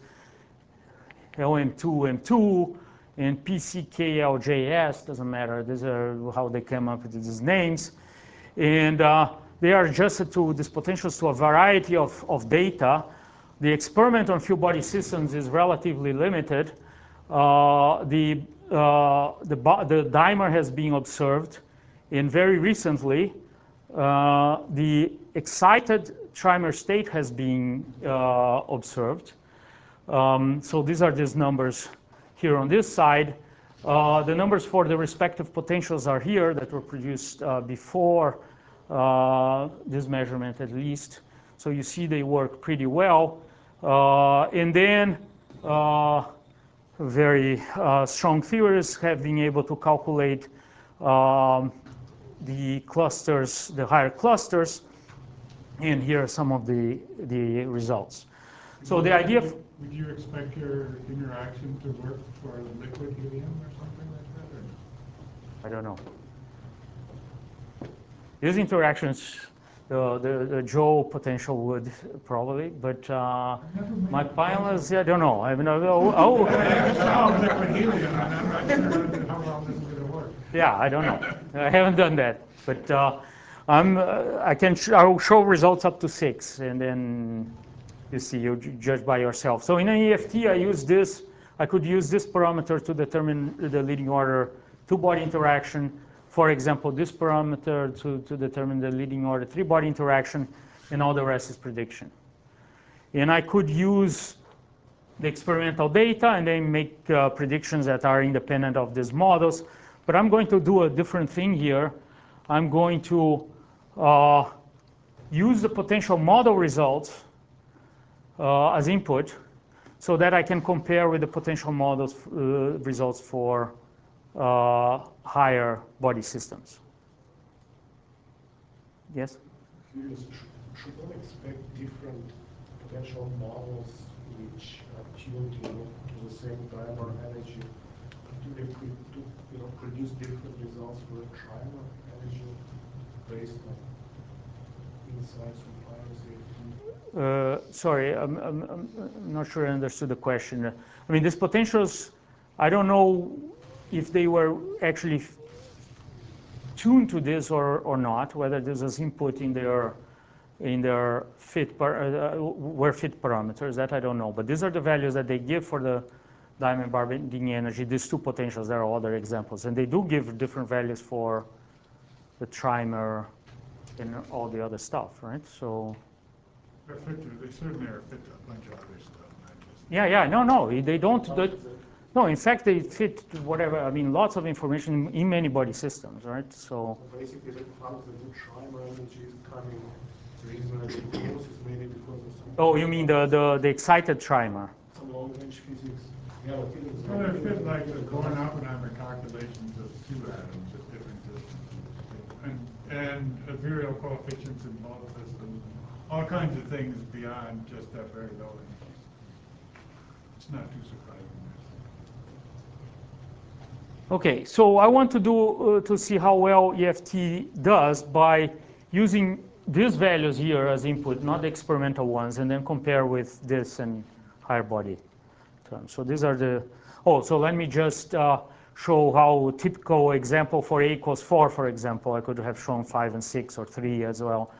LM2M2 and PCKLJS, doesn't matter. These are how they came up with these names. And they are adjusted to these potentials to a variety of data. The experiment on few body systems is relatively limited. The dimer has been observed, and very recently, the excited trimer state has been observed. So these are these numbers here on this side. The numbers for the respective potentials are here that were produced before this measurement at least. So you see they work pretty well. And then very strong theorists have been able to calculate the clusters, the higher clusters, and here are some of the results. So the idea of... Would you expect your interaction to work for liquid helium or something like that? Or? I don't know. These interactions, the Joe potential would probably, but my pionized, I don't know. I mean, liquid helium, I'm not sure how well this is going to work. Yeah, I don't know. I haven't done that, but I'll show results up to 6, and then you see, you judge by yourself. So in an EFT, I could use this parameter to determine the leading order two-body interaction. For example, this parameter to determine the leading order three-body interaction, and all the rest is prediction. And I could use the experimental data and then make predictions that are independent of these models. But I'm going to do a different thing here. I'm going to use the potential model results as input so that I can compare with the potential models results for higher body systems. Yes? Should one expect different potential models which are tuned to the same dimer energy to produce different results for a trimer energy based on insights from pionized? Sorry, I'm not sure I understood the question. I mean, these potentials, I don't know if they were actually tuned to this or not, whether this was input in their fit parameters, that I don't know. But these are the values that they give for the diamond binding energy, these two potentials. There are other examples, and they do give different values for the trimer and all the other stuff, right? So They certainly are fit to a bunch of other stuff, not just... Yeah, no, they don't. No, in fact, they fit whatever. I mean, lots of information in many body systems, right? So basically, the fact that the trimer energy is coming reasonably close is maybe because of some... Oh, you mean the excited trimer? some long-range physics relativity. Well, they're fit like the Born Oppenheimer calculations of two atoms at different distances. And ethereal coefficients in both systems. All kinds of things beyond just that very low energy. It's not too surprising. Okay, so I want to do to see how well EFT does by using these values here as input, not the experimental ones, and then compare with this and higher body terms. So these are the, so let me just show how typical example for A equals 4, for example. I could have shown 5 and 6 or 3 as well.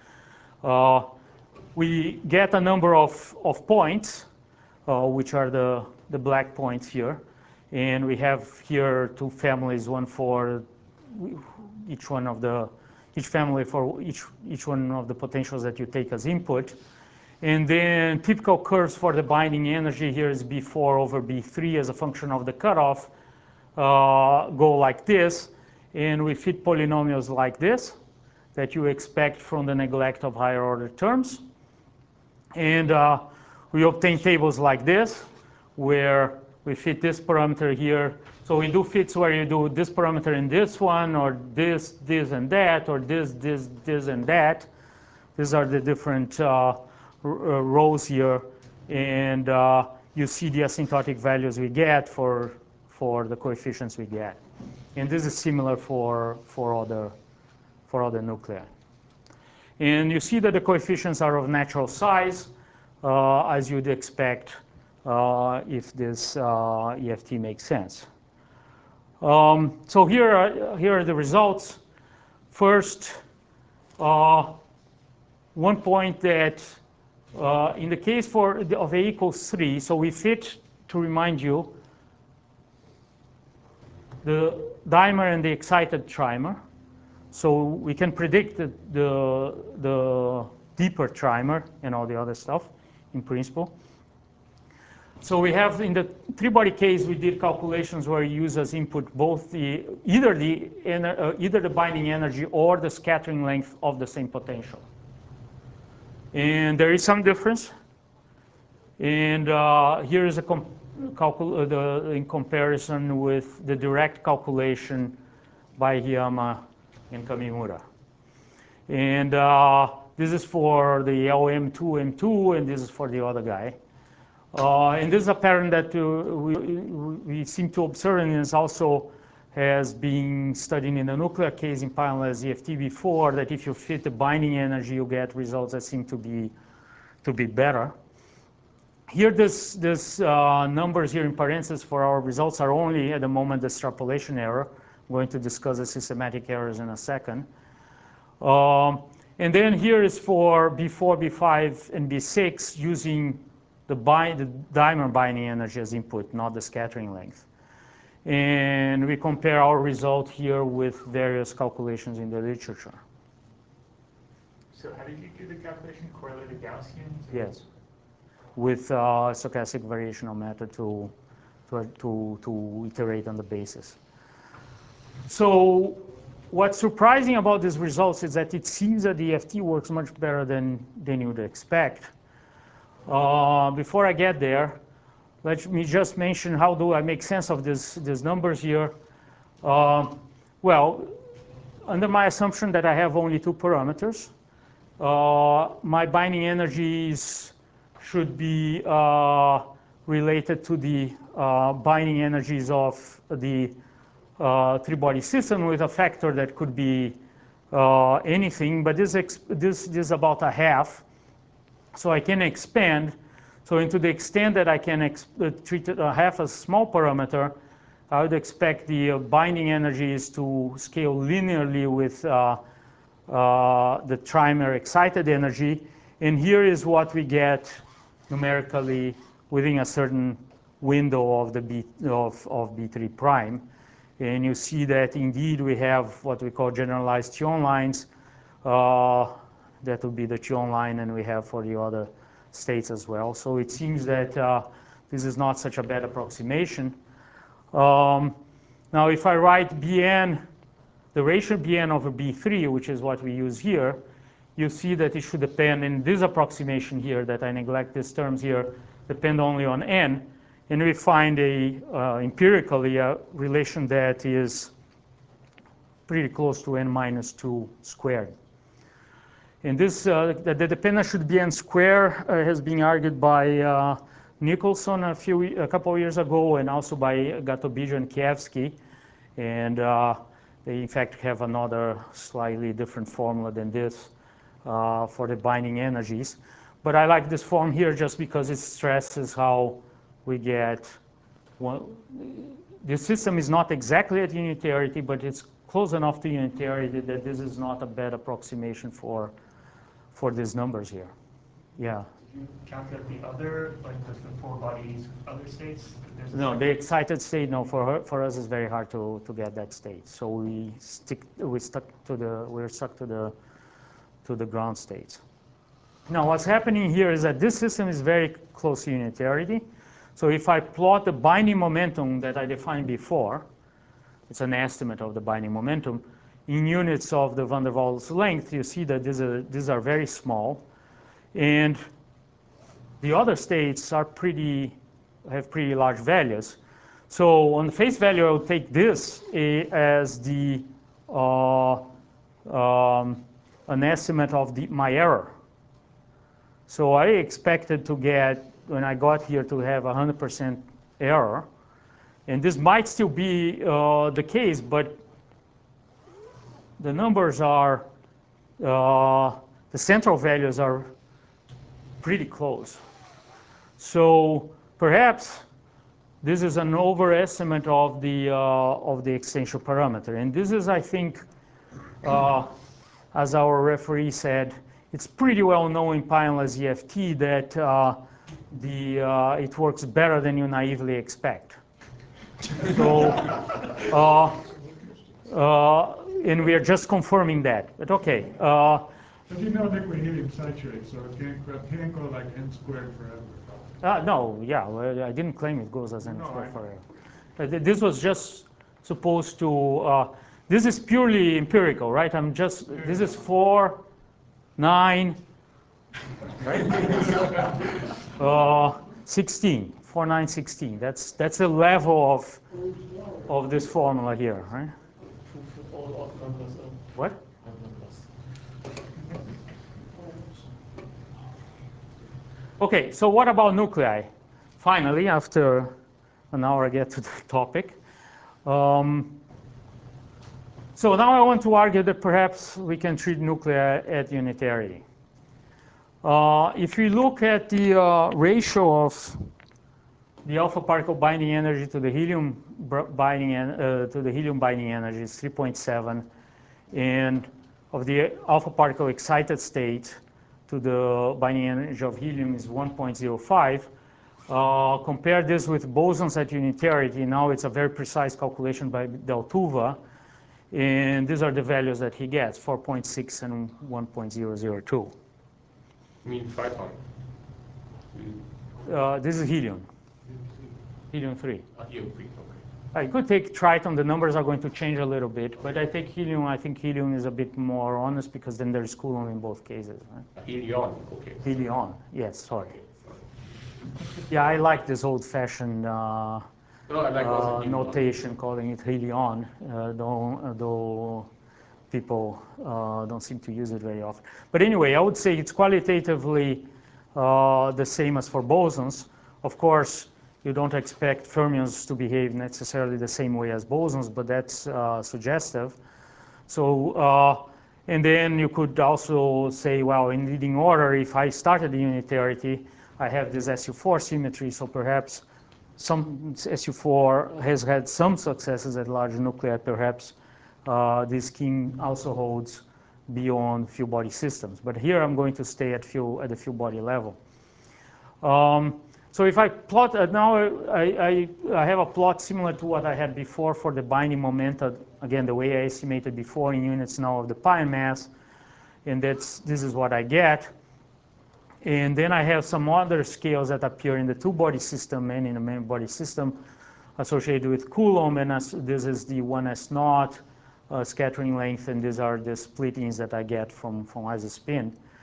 We get a number of points, which are the black points here. And we have here two families, one for each family for each one of the potentials that you take as input. And then typical curves for the binding energy here is B4 over B3 as a function of the cutoff go like this. And we fit polynomials like this that you expect from the neglect of higher order terms. And we obtain tables like this where we fit this parameter here. So we do fits where you do this parameter in this one, or this, and that, or this, and that. These are the different rows here. And you see the asymptotic values we get for the coefficients we get. And this is similar for other nuclei. And you see that the coefficients are of natural size, as you'd expect if this EFT makes sense. So here are the results. First, one point that in the case of A equals 3, so we fit, to remind you, the dimer and the excited trimer. So we can predict the deeper trimer and all the other stuff in principle. So we have, in the three-body case, we did calculations where we use as input both either the binding energy or the scattering length of the same potential. And there is some difference. And here is in comparison with the direct calculation by Hiyama and Kamimura. And this is for the LM2M2, and this is for the other guy. And this is a pattern that we seem to observe, and is also has been studied in the nuclear case in parallel as EFT before, that if you fit the binding energy, you get results that seem to be better. Here, this numbers here in parentheses for our results are only at the moment the extrapolation error. I'm going to discuss the systematic errors in a second. And then here is for B4, B5, and B6 using the dimer binding energy as input, not the scattering length. And we compare our result here with various calculations in the literature. So how did you do the calculation? Correlated Gaussians? Yes, with stochastic variational method to iterate on the basis. So what's surprising about these results is that it seems that the EFT works much better than you would expect. Before I get there, let me just mention how do I make sense of these numbers here. Well, under my assumption that I have only two parameters, my binding energies should be related to the binding energies of the three-body system with a factor that could be anything, but this is about a half. So I can expand. So into the extent that I can treat it half a small parameter, I would expect the binding energies to scale linearly with the trimer excited energy. And here is what we get numerically within a certain window of the B3 prime. And you see that indeed we have what we call generalized Thion lines. That would be the Thion line, and we have for the other states as well. So it seems that this is not such a bad approximation. Now, if I write Bn, the ratio Bn over B3, which is what we use here, you see that it should depend in this approximation here, that I neglect these terms here, depend only on n, and we find empirically a relation that is pretty close to n minus 2 squared. And this, the dependence should be n squared has been argued by Nicholson a couple of years ago, and also by Gatobijo and Kievsky. And they, in fact, have another slightly different formula than this for the binding energies. But I like this form here just because it stresses how we get, well, the system is not exactly at unitarity, but it's close enough to unitarity that this is not a bad approximation for these numbers here. Yeah. Did you calculate the other, like the four bodies, other states? No, the excited state, no, for us it's very hard to get that state. So we're stuck to the ground states. Now what's happening here is that this system is very close to unitarity. So if I plot the binding momentum that I defined before, it's an estimate of the binding momentum, in units of the van der Waals length, you see that these are very small. And the other states have pretty large values. So on the face value, I will take this as the an estimate of my error. So I expected to get, when I got here, to have 100% error. And this might still be the case, but the numbers are, the central values are pretty close. So perhaps this is an overestimate of the extension parameter. And this is, I think, as our referee said, it's pretty well known in Pine-Las EFT that it works better than you naively expect. So, and we are just confirming that. But okay. But you know liquid helium saturates, so it can't go like n squared forever. No, yeah, well, I didn't claim it goes as n squared forever. This was just supposed to, this is purely empirical, right? This is 4, 9, right? 16, 4, 9, 16. That's the level of this formula here, right? What? Okay, so what about nuclei? Finally, after an hour, I get to the topic. So now I want to argue that perhaps we can treat nuclei at unitarity. If we look at the ratio of the alpha particle binding energy to the helium binding energy is 3.7, and of the alpha particle excited state to the binding energy of helium is 1.05. Compare this with bosons at unitarity. Now it's a very precise calculation by Deltuva, and these are the values that he gets: 4.6 and 1.002. You mean phyton? This is helium. Helium 3. Helium 3, okay. I could take triton. The numbers are going to change a little bit, but I think helium is a bit more honest because then there's Coulomb in both cases. Right? Helion, okay. Helion, yes, sorry. Yeah, I like this old-fashioned notation, calling it helion, though people don't seem to use it very often. But anyway, I would say it's qualitatively the same as for bosons. Of course, you don't expect fermions to behave necessarily the same way as bosons, but that's suggestive. So, and then you could also say, well, in leading order, if I started the unitarity, I have this SU4 symmetry, so perhaps some SU4 has had some successes at large nuclei. Perhaps this scheme also holds beyond few body systems. But here I'm going to stay at the few body level. So if I plot, now I have a plot similar to what I had before for the binding momenta, again, the way I estimated before in units now of the pi mass, and this is what I get. And then I have some other scales that appear in the two-body system and in the main body system associated with Coulomb, and this is the 1s naught scattering length, and these are the splittings that I get from isospin.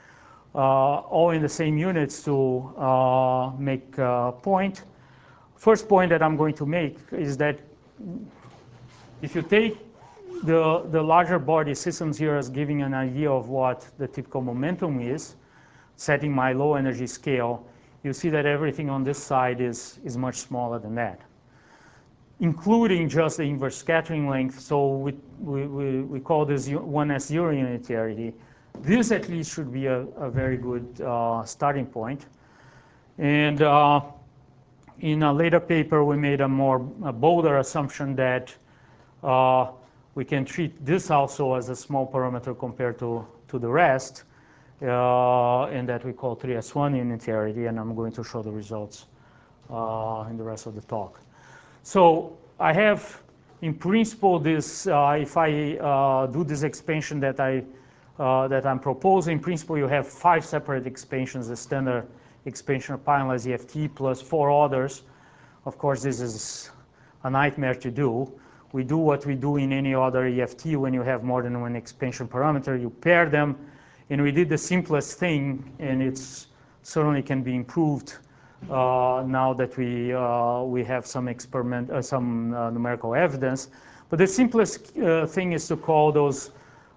all in the same units to make a point. First point that I'm going to make is that if you take the larger body systems here as giving an idea of what the typical momentum is, setting my low energy scale, you see that everything on this side is much smaller than that, including just the inverse scattering length. So we call this 1s0 unitarity. This at least should be a very good starting point. And in a later paper, we made a bolder assumption that we can treat this also as a small parameter compared to the rest, and that we call 3s1 unitarity, and I'm going to show the results in the rest of the talk. So I have, in principle, this, if I do this expansion that I'm proposing, in principle, you have 5 separate expansions, the standard expansion of pion-less EFT plus 4 others. Of course, this is a nightmare to do. We do what we do in any other EFT when you have more than one expansion parameter. You pair them, and we did the simplest thing, and it's certainly can be improved now that we have some numerical evidence. But the simplest thing is to call those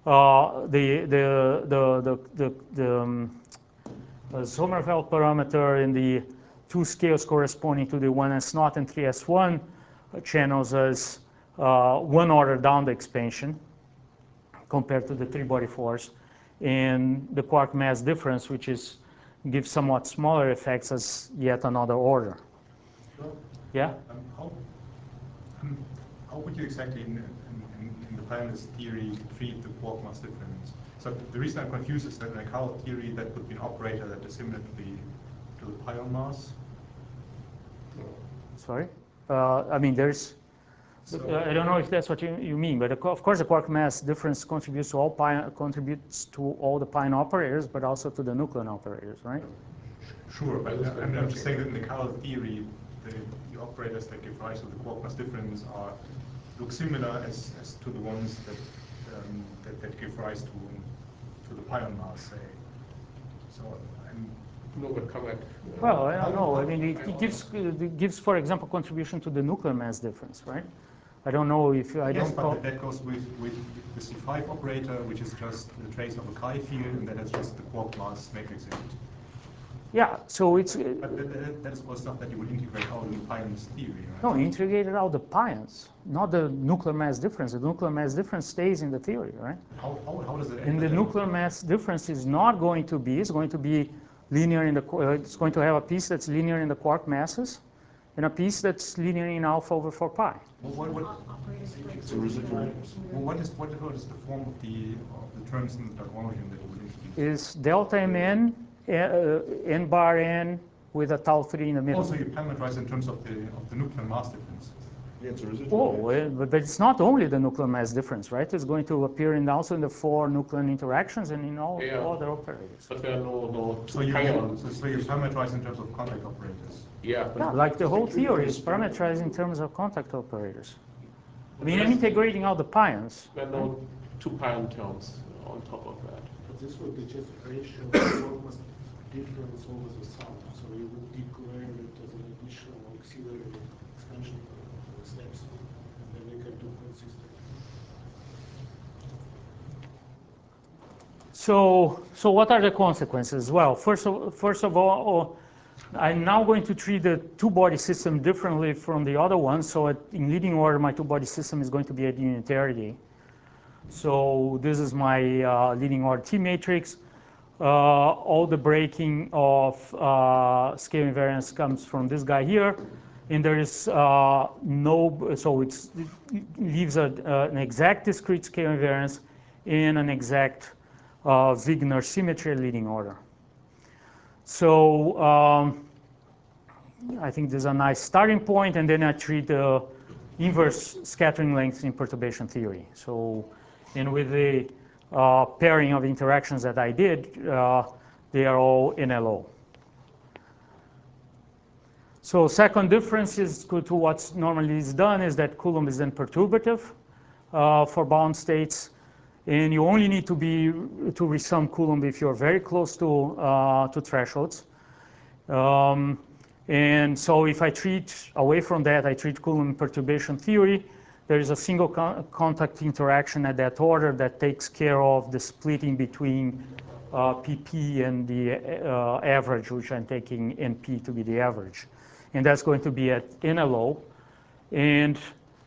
Sommerfeld parameter in the 2 scales corresponding to the 1s0 and 3s1 channels as 1 order down the expansion compared to the 3-body force, and the quark mass difference, which gives somewhat smaller effects as yet another order. Sure. Yeah? How would you exactly, in the pion-less theory, treat the quark mass difference? So the reason I'm confused is that in a Carl theory, that would be an operator that is similar to the pion mass. Sorry? I mean, there's... I don't know if that's what you mean, but of course the quark mass difference contributes to all the pion operators, but also to the nucleon operators, right? Sure, but I'm just saying that in the Carl theory, the operators that give rise to the quark mass difference look similar as to the ones that give rise to the pion mass, say. So no, but come back. Well, I don't know. I mean, it gives, for example, contribution to the nuclear mass difference, right? I don't know if I yes, don't call... but that goes with the C5 operator, which is just the trace of a chi field, and that is just the quark mass matrix unit. Yeah, so it's... But that is all stuff that you would integrate out in the pion-less theory, right? No, integrated out the pions, not the nuclear mass difference. The nuclear mass difference stays in the theory, right? How does it... And the nuclear mass difference is not going to be, it's going to be linear in the... it's going to have a piece that's linear in the quark masses, and a piece that's linear in alpha over 4 pi. What is the form of the terms in the Lagrangian that you would introduce? Is delta Mn, n bar n with a tau 3 in the middle. Also, you parameterize in terms of the nuclear mass difference. Yeah, it's a residual. Oh, but it's not only the nuclear mass difference, right? It's going to appear also in the 4 nucleon interactions and in all other operators. But there are no so you parameterize in terms of contact operators. Yeah, Yeah, like the whole theory is parameterized in terms of contact operators. I mean, I'm integrating all the pions. there are no 2 pion terms on top of that. But this would be just ratio of quark mass difference over the sum. So you would declare it as an additional auxiliary expansion steps, and then we can do consistent. So what are the consequences? Well, first of all, I'm now going to treat the 2-body system differently from the other one. So in leading order, my 2-body system is going to be at unitarity. So this is my leading order T matrix. All the breaking of scale invariance comes from this guy here. And there is so it leaves an exact discrete scale invariance and an exact Wigner symmetry leading order. So I think there's a nice starting point, and then I treat the inverse scattering lengths in perturbation theory. So, and with the pairing of interactions that I did, they are all NLO. So second difference is to what's normally is done is that Coulomb is then perturbative for bound states. And you only need to reach some Coulomb if you're very close to thresholds. And so if I treat, away from that, I treat Coulomb perturbation theory, there is a single contact interaction at that order that takes care of the splitting between PP and the average, which I'm taking NP to be the average. And that's going to be at NLO. And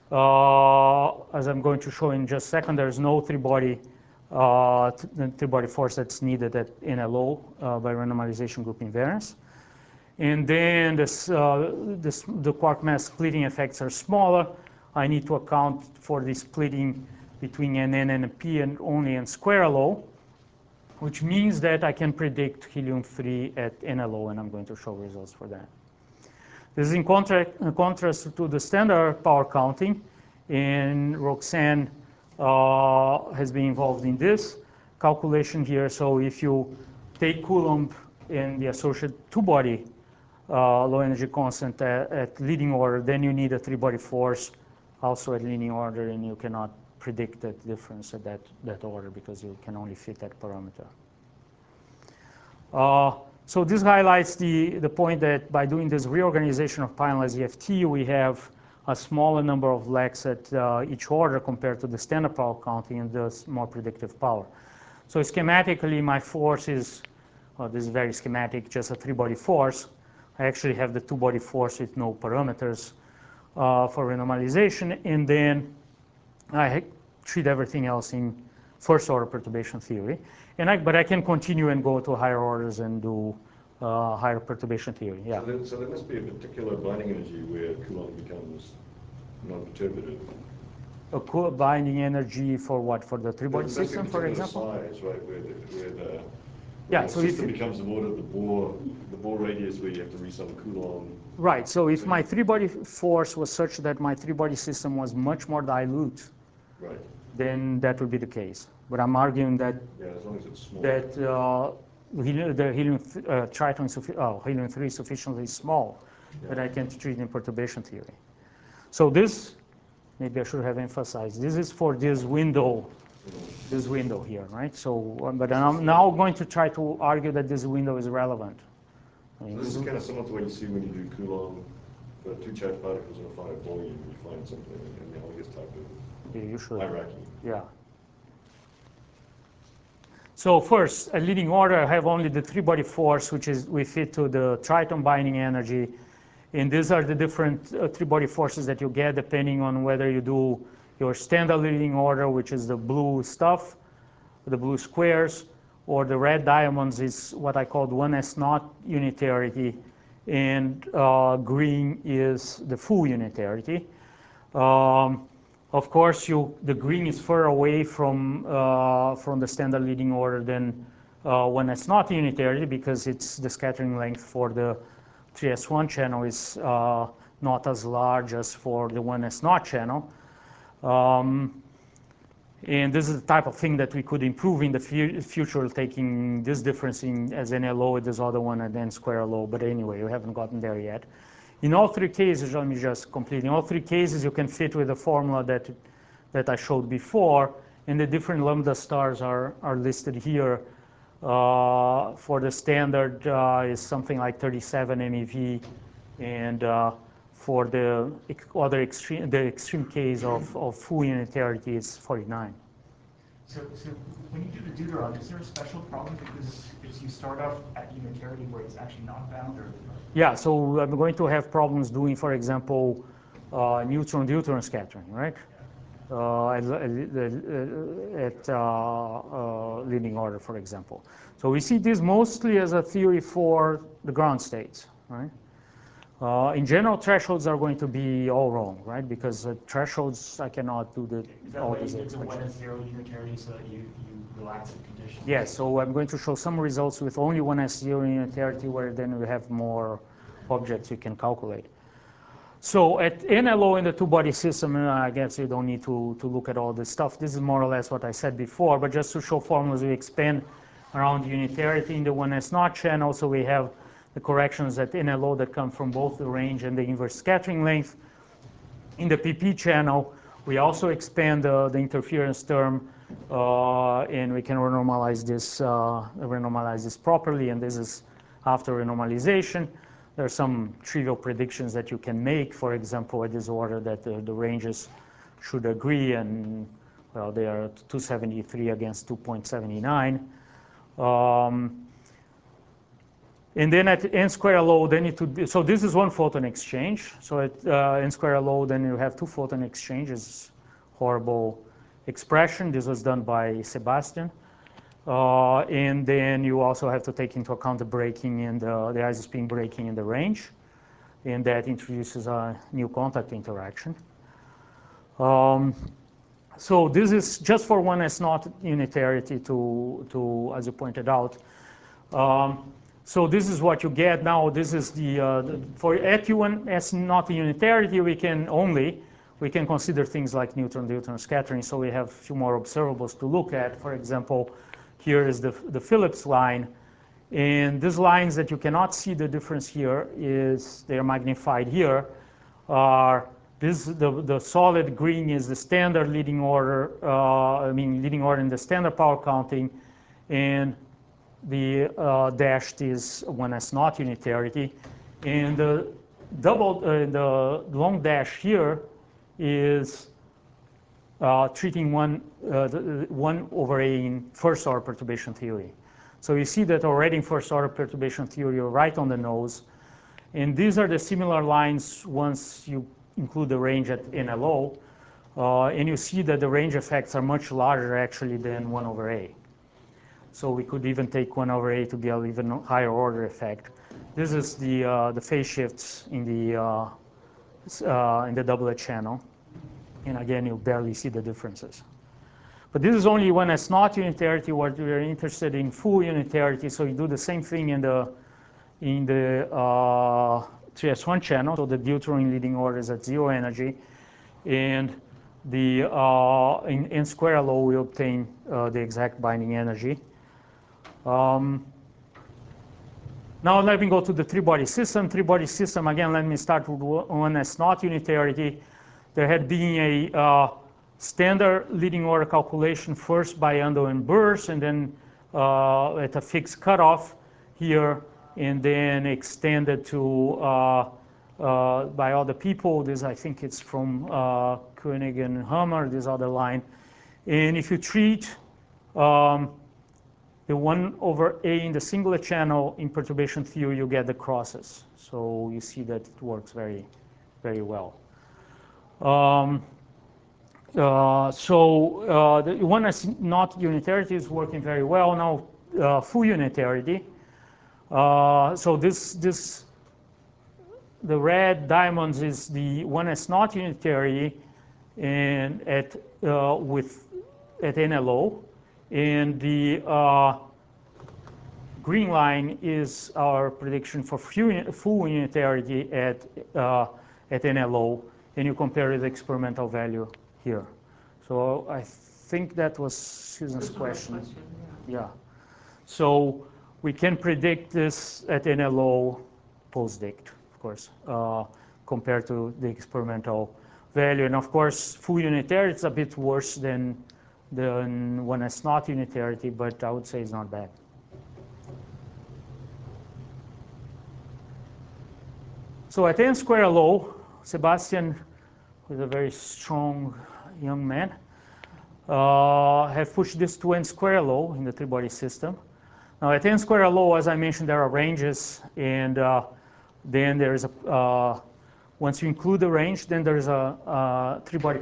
as I'm going to show in just a second, there's no three-body force that's needed at NLO by randomization group invariance. And then the quark mass splitting effects are smaller. I need to account for the splitting between NN and P and only n square LO, which means that I can predict helium-3 at NLO, and I'm going to show results for that. This is in contrast to the standard power counting, and Roxanne has been involved in this calculation here. So if you take Coulomb and the associated two-body low energy constant at leading order, then you need a three-body force also at leading order, and you cannot predict that difference at that order because you can only fit that parameter. So this highlights the point that by doing this reorganization of finalized EFT, we have a smaller number of legs at each order compared to the standard power counting, and thus more predictive power. So schematically, my force is, this is very schematic, just a three-body force. I actually have the two-body force with no parameters for renormalization, and then I treat everything else in first-order perturbation theory. But I can continue and go to higher orders and do higher perturbation theory. Yeah. So there must be a particular binding energy where Coulomb becomes non-perturbative. A binding energy for what? For the three-body system, for example? Size, right, where the yeah, so system becomes more of the Bohr radius where you have to resum Coulomb. Right. So if my three-body force was such that my three-body system was much more dilute, right, then that would be the case. But I'm arguing that as long as it's small, that the helium-3 is sufficiently small that I can treat in perturbation theory. So this, maybe I should have emphasized, this is for this window here, right? So, but I'm now going to try to argue that this window is relevant. So this is kind of similar to what you see when you do Coulomb for two charged particles in a finite volume. You find something in the analogous type of hierarchy. Yeah. So first, at leading order, I have only the three-body force, which is we fit to the triton binding energy. And these are the different three-body forces that you get depending on whether you do your standard leading order, which is the blue stuff, the blue squares, or the red diamonds is what I call 1s0 unitarity, and green is the full unitarity. Of course, the green is further away from the standard leading order than 1s0 unitarity because it's the scattering length for the 3s1 channel is not as large as for the 1s0 channel. And this is the type of thing that we could improve in the future, taking this difference as NLO, this other one, and then square LO. But anyway, we haven't gotten there yet. In all three cases, let me just complete. In all three cases, you can fit with the formula that I showed before, and the different lambda stars are listed here. For the standard is something like 37 MeV, and for the other extreme case of full unitarity is 49. So when you do the deuteron, is there a special problem because if you start off at unitarity where it's actually not bound, or? Yeah, so I'm going to have problems doing, for example, neutron-deuteron scattering, right? At leading order, for example. So we see this mostly as a theory for the ground states, right? In general, thresholds are going to be all wrong, right? Because thresholds, I cannot do all these expressions. Is that why you do 1s0 unitarity so that you relax the conditions? Yes, so I'm going to show some results with only 1s0 unitarity where then we have more objects you can calculate. So at NLO in the two-body system, I guess you don't need to look at all this stuff. This is more or less what I said before, but just to show formulas, we expand around unitarity in the 1s0 channel. So we have the corrections at NLO that come from both the range and the inverse scattering length. In the PP channel, We also expand the interference term, and we can renormalize this properly, and this is after renormalization. There are some trivial predictions that you can make, for example, at this order that the ranges should agree, and well, they are 273 against 2.79. And then at n square low, then it would be, so this is one photon exchange. So at n square low, then you have two photon exchanges. Horrible expression. This was done by Sebastian. And then you also have to take into account the breaking in the isospin breaking in the range. And that introduces a new contact interaction. So this is just for one S0 unitarity to as you pointed out. So this is what you get now. This is for at U1 S0 unitarity, we can consider things like neutron-deuteron scattering. So we have a few more observables to look at. For example, here is the Phillips line. And these lines that you cannot see the difference here is they're magnified here. The solid green is the standard leading order, leading order in the standard power counting. And the dashed is 1s0 unitarity. And the long dash here is treating 1 over A in first order perturbation theory. So you see that already in first order perturbation theory, you're right on the nose. And these are the similar lines once you include the range at NLO. And you see that the range effects are much larger actually than 1 over A. So we could even take 1 over A to get an even higher order effect. This is the phase shifts in the doublet channel. And again, you barely see the differences. But this is only 1s0 unitarity. What we're interested in full unitarity. So you do the same thing in the 3s1 channel. So the deuteron leading order is at 0 energy. And in n square low, we obtain the exact binding energy. Now let me go to the three-body system. Three-body system, again, let me start with 1s0 unitarity. There had been a standard leading order calculation first by Ando and Burrs, and then at a fixed cutoff here, and then extended to by other people. This, I think it's from Koenig and Hammer, this other line. And if you treat the 1 over A in the singlet channel in perturbation theory, you get the crosses. So you see that it works very, very well. The 1s0 unitarity is working very well. Now, full unitarity. So the red diamonds is the 1s0 unitarity and at NLO. And the green line is our prediction for full unitarity at NLO, and you compare the experimental value here. So I think that was Susan's question. Yeah. So we can predict this at NLO post-dict, of course, compared to the experimental value. And of course, full unitarity is a bit worse than 1s0 unitarity, but I would say it's not bad. So at n square low, Sebastian, who's a very strong young man, have pushed this to n square low in the three-body system. Now at n square low, as I mentioned, there are ranges, and then there is a once you include the range, then there is a three-body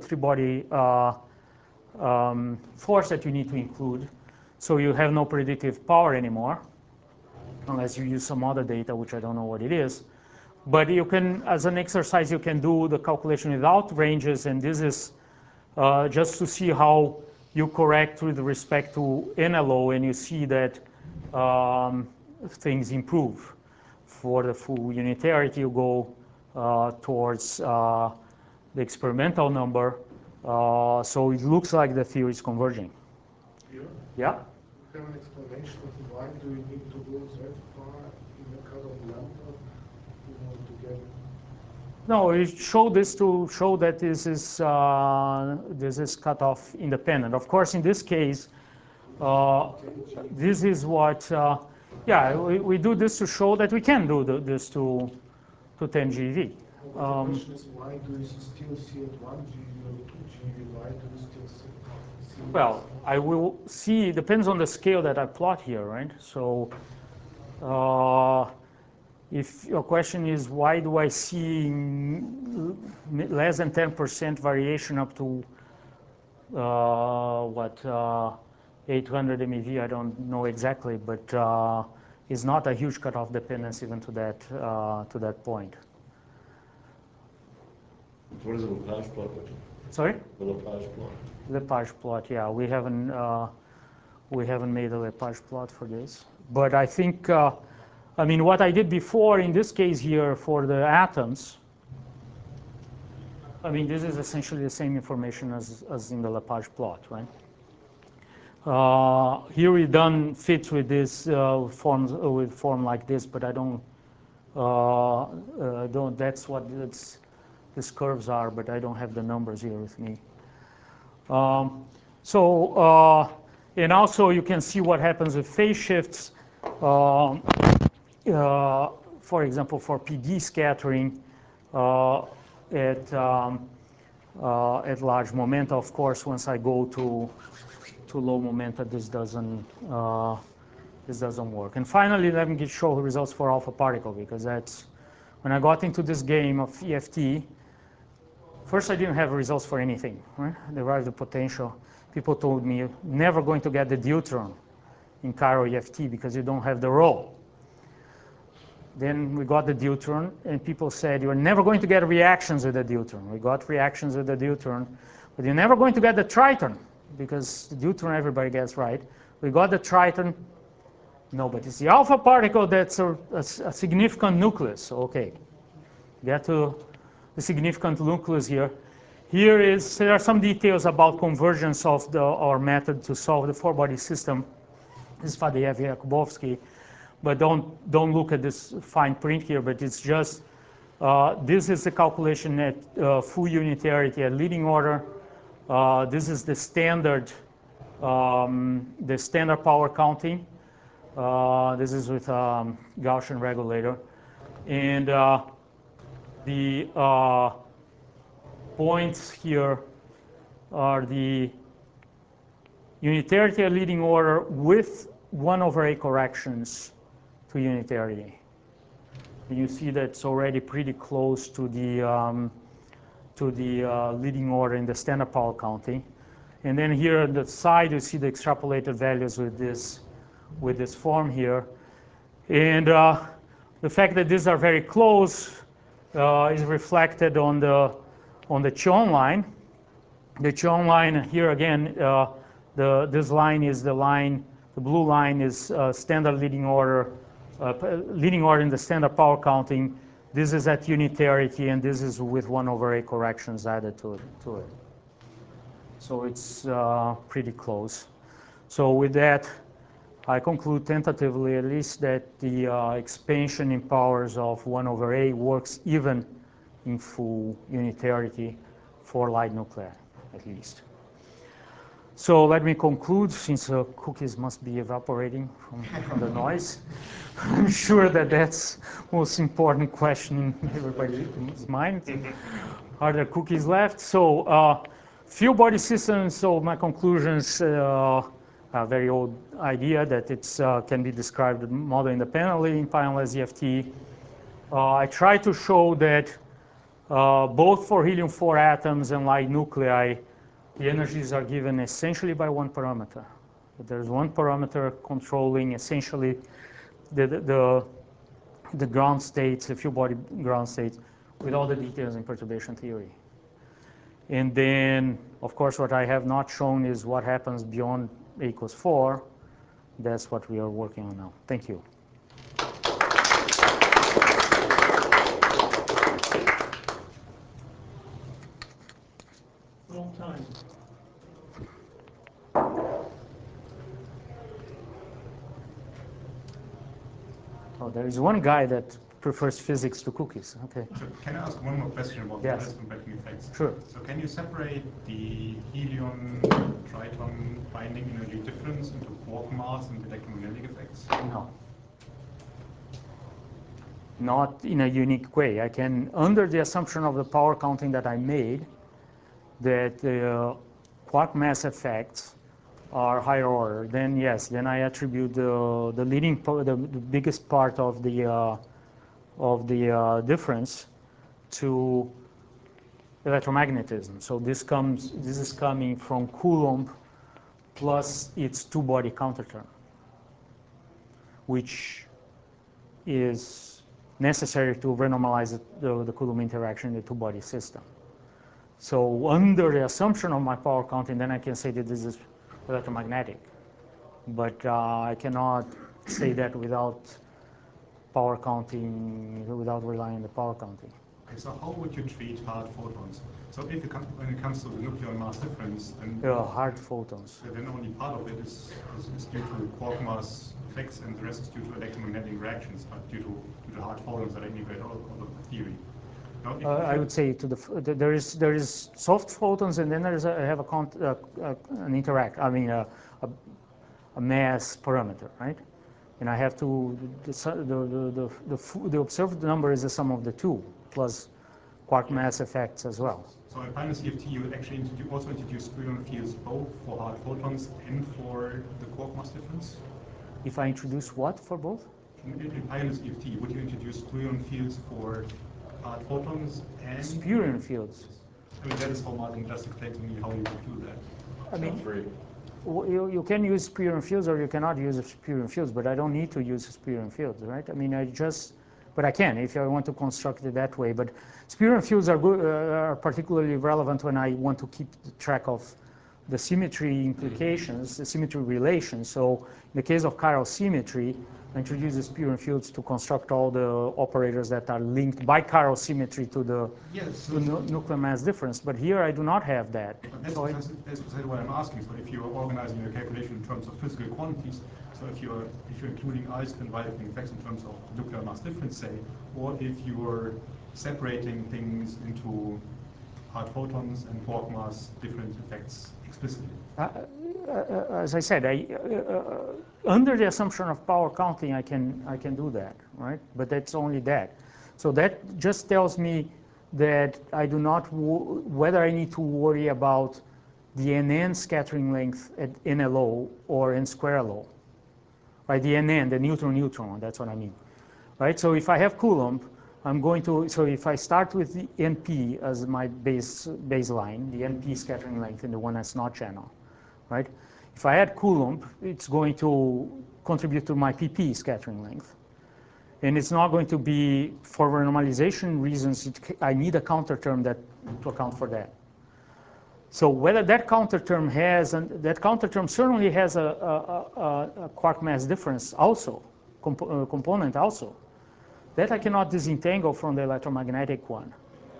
force that you need to include. So you have no predictive power anymore, unless you use some other data, which I don't know what it is. But you can, as an exercise, you can do the calculation without ranges, and this is just to see how you correct with respect to NLO, and you see that things improve. For the full unitarity, you go towards the experimental number. So it looks like the theory is converging. Yeah? You have an explanation of why do you need to go that far in the cut of lambda in order to get No, we show this to show that this is cutoff independent. Of course, in this case, this is what. Yeah, we do this to show that we can do this to 10 GeV. The question is, why do you still see at 1 GeV or 2 GeV? Why do you still see? Well, I will see. It depends on the scale that I plot here, right? So. If your question is why do I see less than 10% variation up to 800 MeV, I don't know exactly, but it's not a huge cutoff dependence even to that point. What is a Lepage plot? Sorry? A Lepage plot. Lepage plot, yeah. We haven't made a Lepage plot for this, but I think. I mean, what I did before in this case here for the atoms, I mean, this is essentially the same information as in the Lepage plot, right? Here we done fits with this form like this, but I don't. That's what these curves are, but I don't have the numbers here with me. And also you can see what happens with phase shifts. For example, for PD scattering at large momenta, of course, once I go to low momenta, this doesn't work. And finally, let me show the results for alpha particle, because that's when I got into this game of EFT. First, I didn't have results for anything, right? Derive the potential. People told me you're never going to get the deuteron in Cairo EFT because you don't have the rho. Then we got the deuteron, and people said you're never going to get reactions with the deuteron. We got reactions with the deuteron, but you're never going to get the triton, because the deuteron everybody gets right. We got the triton. No, but it's the alpha particle that's a significant nucleus. Okay, get to the significant nucleus here. There are some details about convergence of our method to solve the four-body system. This is Fadeev Yakubovsky. But don't look at this fine print here, but it's just, this is the calculation at full unitarity at leading order. This is the standard power counting. This is with Gaussian regulator. And the points here are the unitarity at leading order with 1/a corrections to unitarity. And you see that it's already pretty close to the leading order in the standard power counting. And then here on the side, you see the extrapolated values with this form here. And the fact that these are very close is reflected on the Chion line. The Chion line here again, this line is the line. The blue line is standard leading order in the standard power counting. This is at unitarity, and this is with 1/a corrections added to it. So it's pretty close. So with that, I conclude tentatively at least that the expansion in powers of 1/a works even in full unitarity for light nuclei, at least. So let me conclude, since cookies must be evaporating from the noise. I'm sure that's the most important question in everybody's mind. Are there cookies left? So fuel body systems, so my conclusions, a very old idea that it can be described model independently in finalized EFT. I try to show that both for helium-4 atoms and light nuclei, the energies are given essentially by one parameter. There's one parameter controlling essentially the ground states, the fuel body ground states, with all the details in perturbation theory. And then, of course, what I have not shown is what happens beyond A = 4. That's what we are working on now. Thank you. Long time. Oh, there is one guy that prefers physics to cookies. Okay. So can I ask one more question about Yes. the Allais-Gombricki effects? Sure. So can you separate the helium-triton binding energy difference into quark mass and electromagnetic effects? No. Not in a unique way. I can, under the assumption of the power counting that I made, that the quark mass effects are higher order, then yes, then I attribute the leading, the biggest part of the difference to electromagnetism. So this is coming from Coulomb plus its two-body counterterm, which is necessary to renormalize the Coulomb interaction in the two-body system. So under the assumption of my power counting, then I can say that this is electromagnetic. But I cannot say that without power counting, without relying on the power counting. Okay, so how would you treat hard photons? So if when it comes to the nuclear mass difference, then hard photons. Then only part of it is due to quark mass effects, and the rest is due to electromagnetic reactions, not due to the hard photons that integrate all of the theory. Now, I would say there is soft photons, and then I have an interact. I mean a mass parameter, right? And I have to the observed number is the sum of the two plus quark mass effects as well. So in final CFT, you would actually also introduce Spurion fields both for hard photons and for the quark mass difference? If I introduce what for both? In Pioneer CFT, would you introduce Spurion fields for hard photons and... Spurion fields? I mean, that is how Martin just explained to me how you would do that. I mean, you can use Spurion fields or you cannot use Spurion fields, but I don't need to use Spurion fields, right? I mean, but I can if I want to construct it that way. But Spurion fields are good, are particularly relevant when I want to keep track of the symmetry implications, the symmetry relations. So in the case of chiral symmetry, I introduce the Spurion fields to construct all the operators that are linked by chiral symmetry to the nuclear mass difference. But here I do not have that. That's precisely what I'm asking. So if you're organizing your calculation in terms of physical quantities, so if you're including Allais-Gombricki effects in terms of nuclear mass difference, say, or if you're separating things into hard photons and quark mass difference effects explicitly. As I said, under the assumption of power counting, I can do that, right? But that's only that. So that just tells me that I do not whether I need to worry about the NN scattering length at NLO or N square LO. Right? The NN, the neutron-neutron, that's what I mean. Right? So if I have Coulomb, I'm going to, so if I start with the NP as my baseline, the NP scattering length in the 1s naught channel, right? If I add Coulomb, it's going to contribute to my PP scattering length. And it's not going to be, for normalization reasons, I need a counter term to account for that. So whether that counter term has, and that counter term certainly has a quark mass difference also, component also. That I cannot disentangle from the electromagnetic one.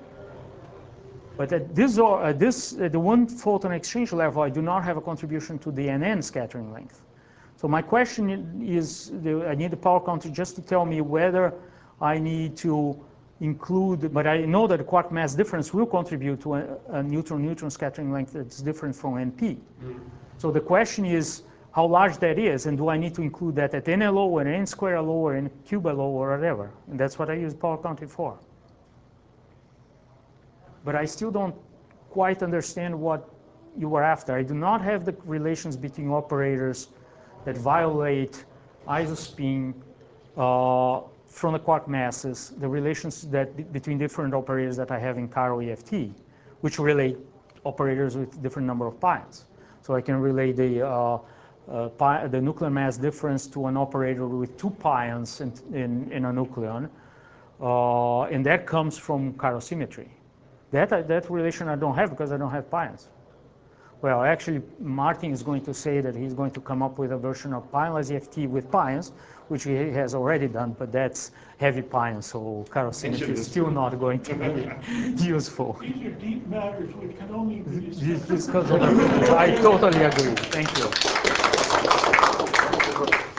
But at the one photon exchange level, I do not have a contribution to the NN scattering length. So my question is, I need the power counter just to tell me whether I need to include, but I know that the quark mass difference will contribute to a neutron-neutron scattering length that's different from NP. So the question is how large that is, and do I need to include that at NLO or N square LO or N cube LO or whatever? And that's what I use power counting for. But I still don't quite understand what you were after. I do not have the relations between operators that violate isospin from the quark masses, the relations that between different operators that I have in chiral EFT, which relate operators with different number of pions. So I can relate the nuclear mass difference to an operator with 2 pions in a nucleon, and that comes from chiral symmetry. That relation I don't have because I don't have pions. Well, actually, Martin is going to say that he's going to come up with a version of pionless EFT with pions, which he has already done, but that's heavy pions, so chiral symmetry is still not going to be useful. These are deep matters which can only be discussed. I totally agree. Thank you.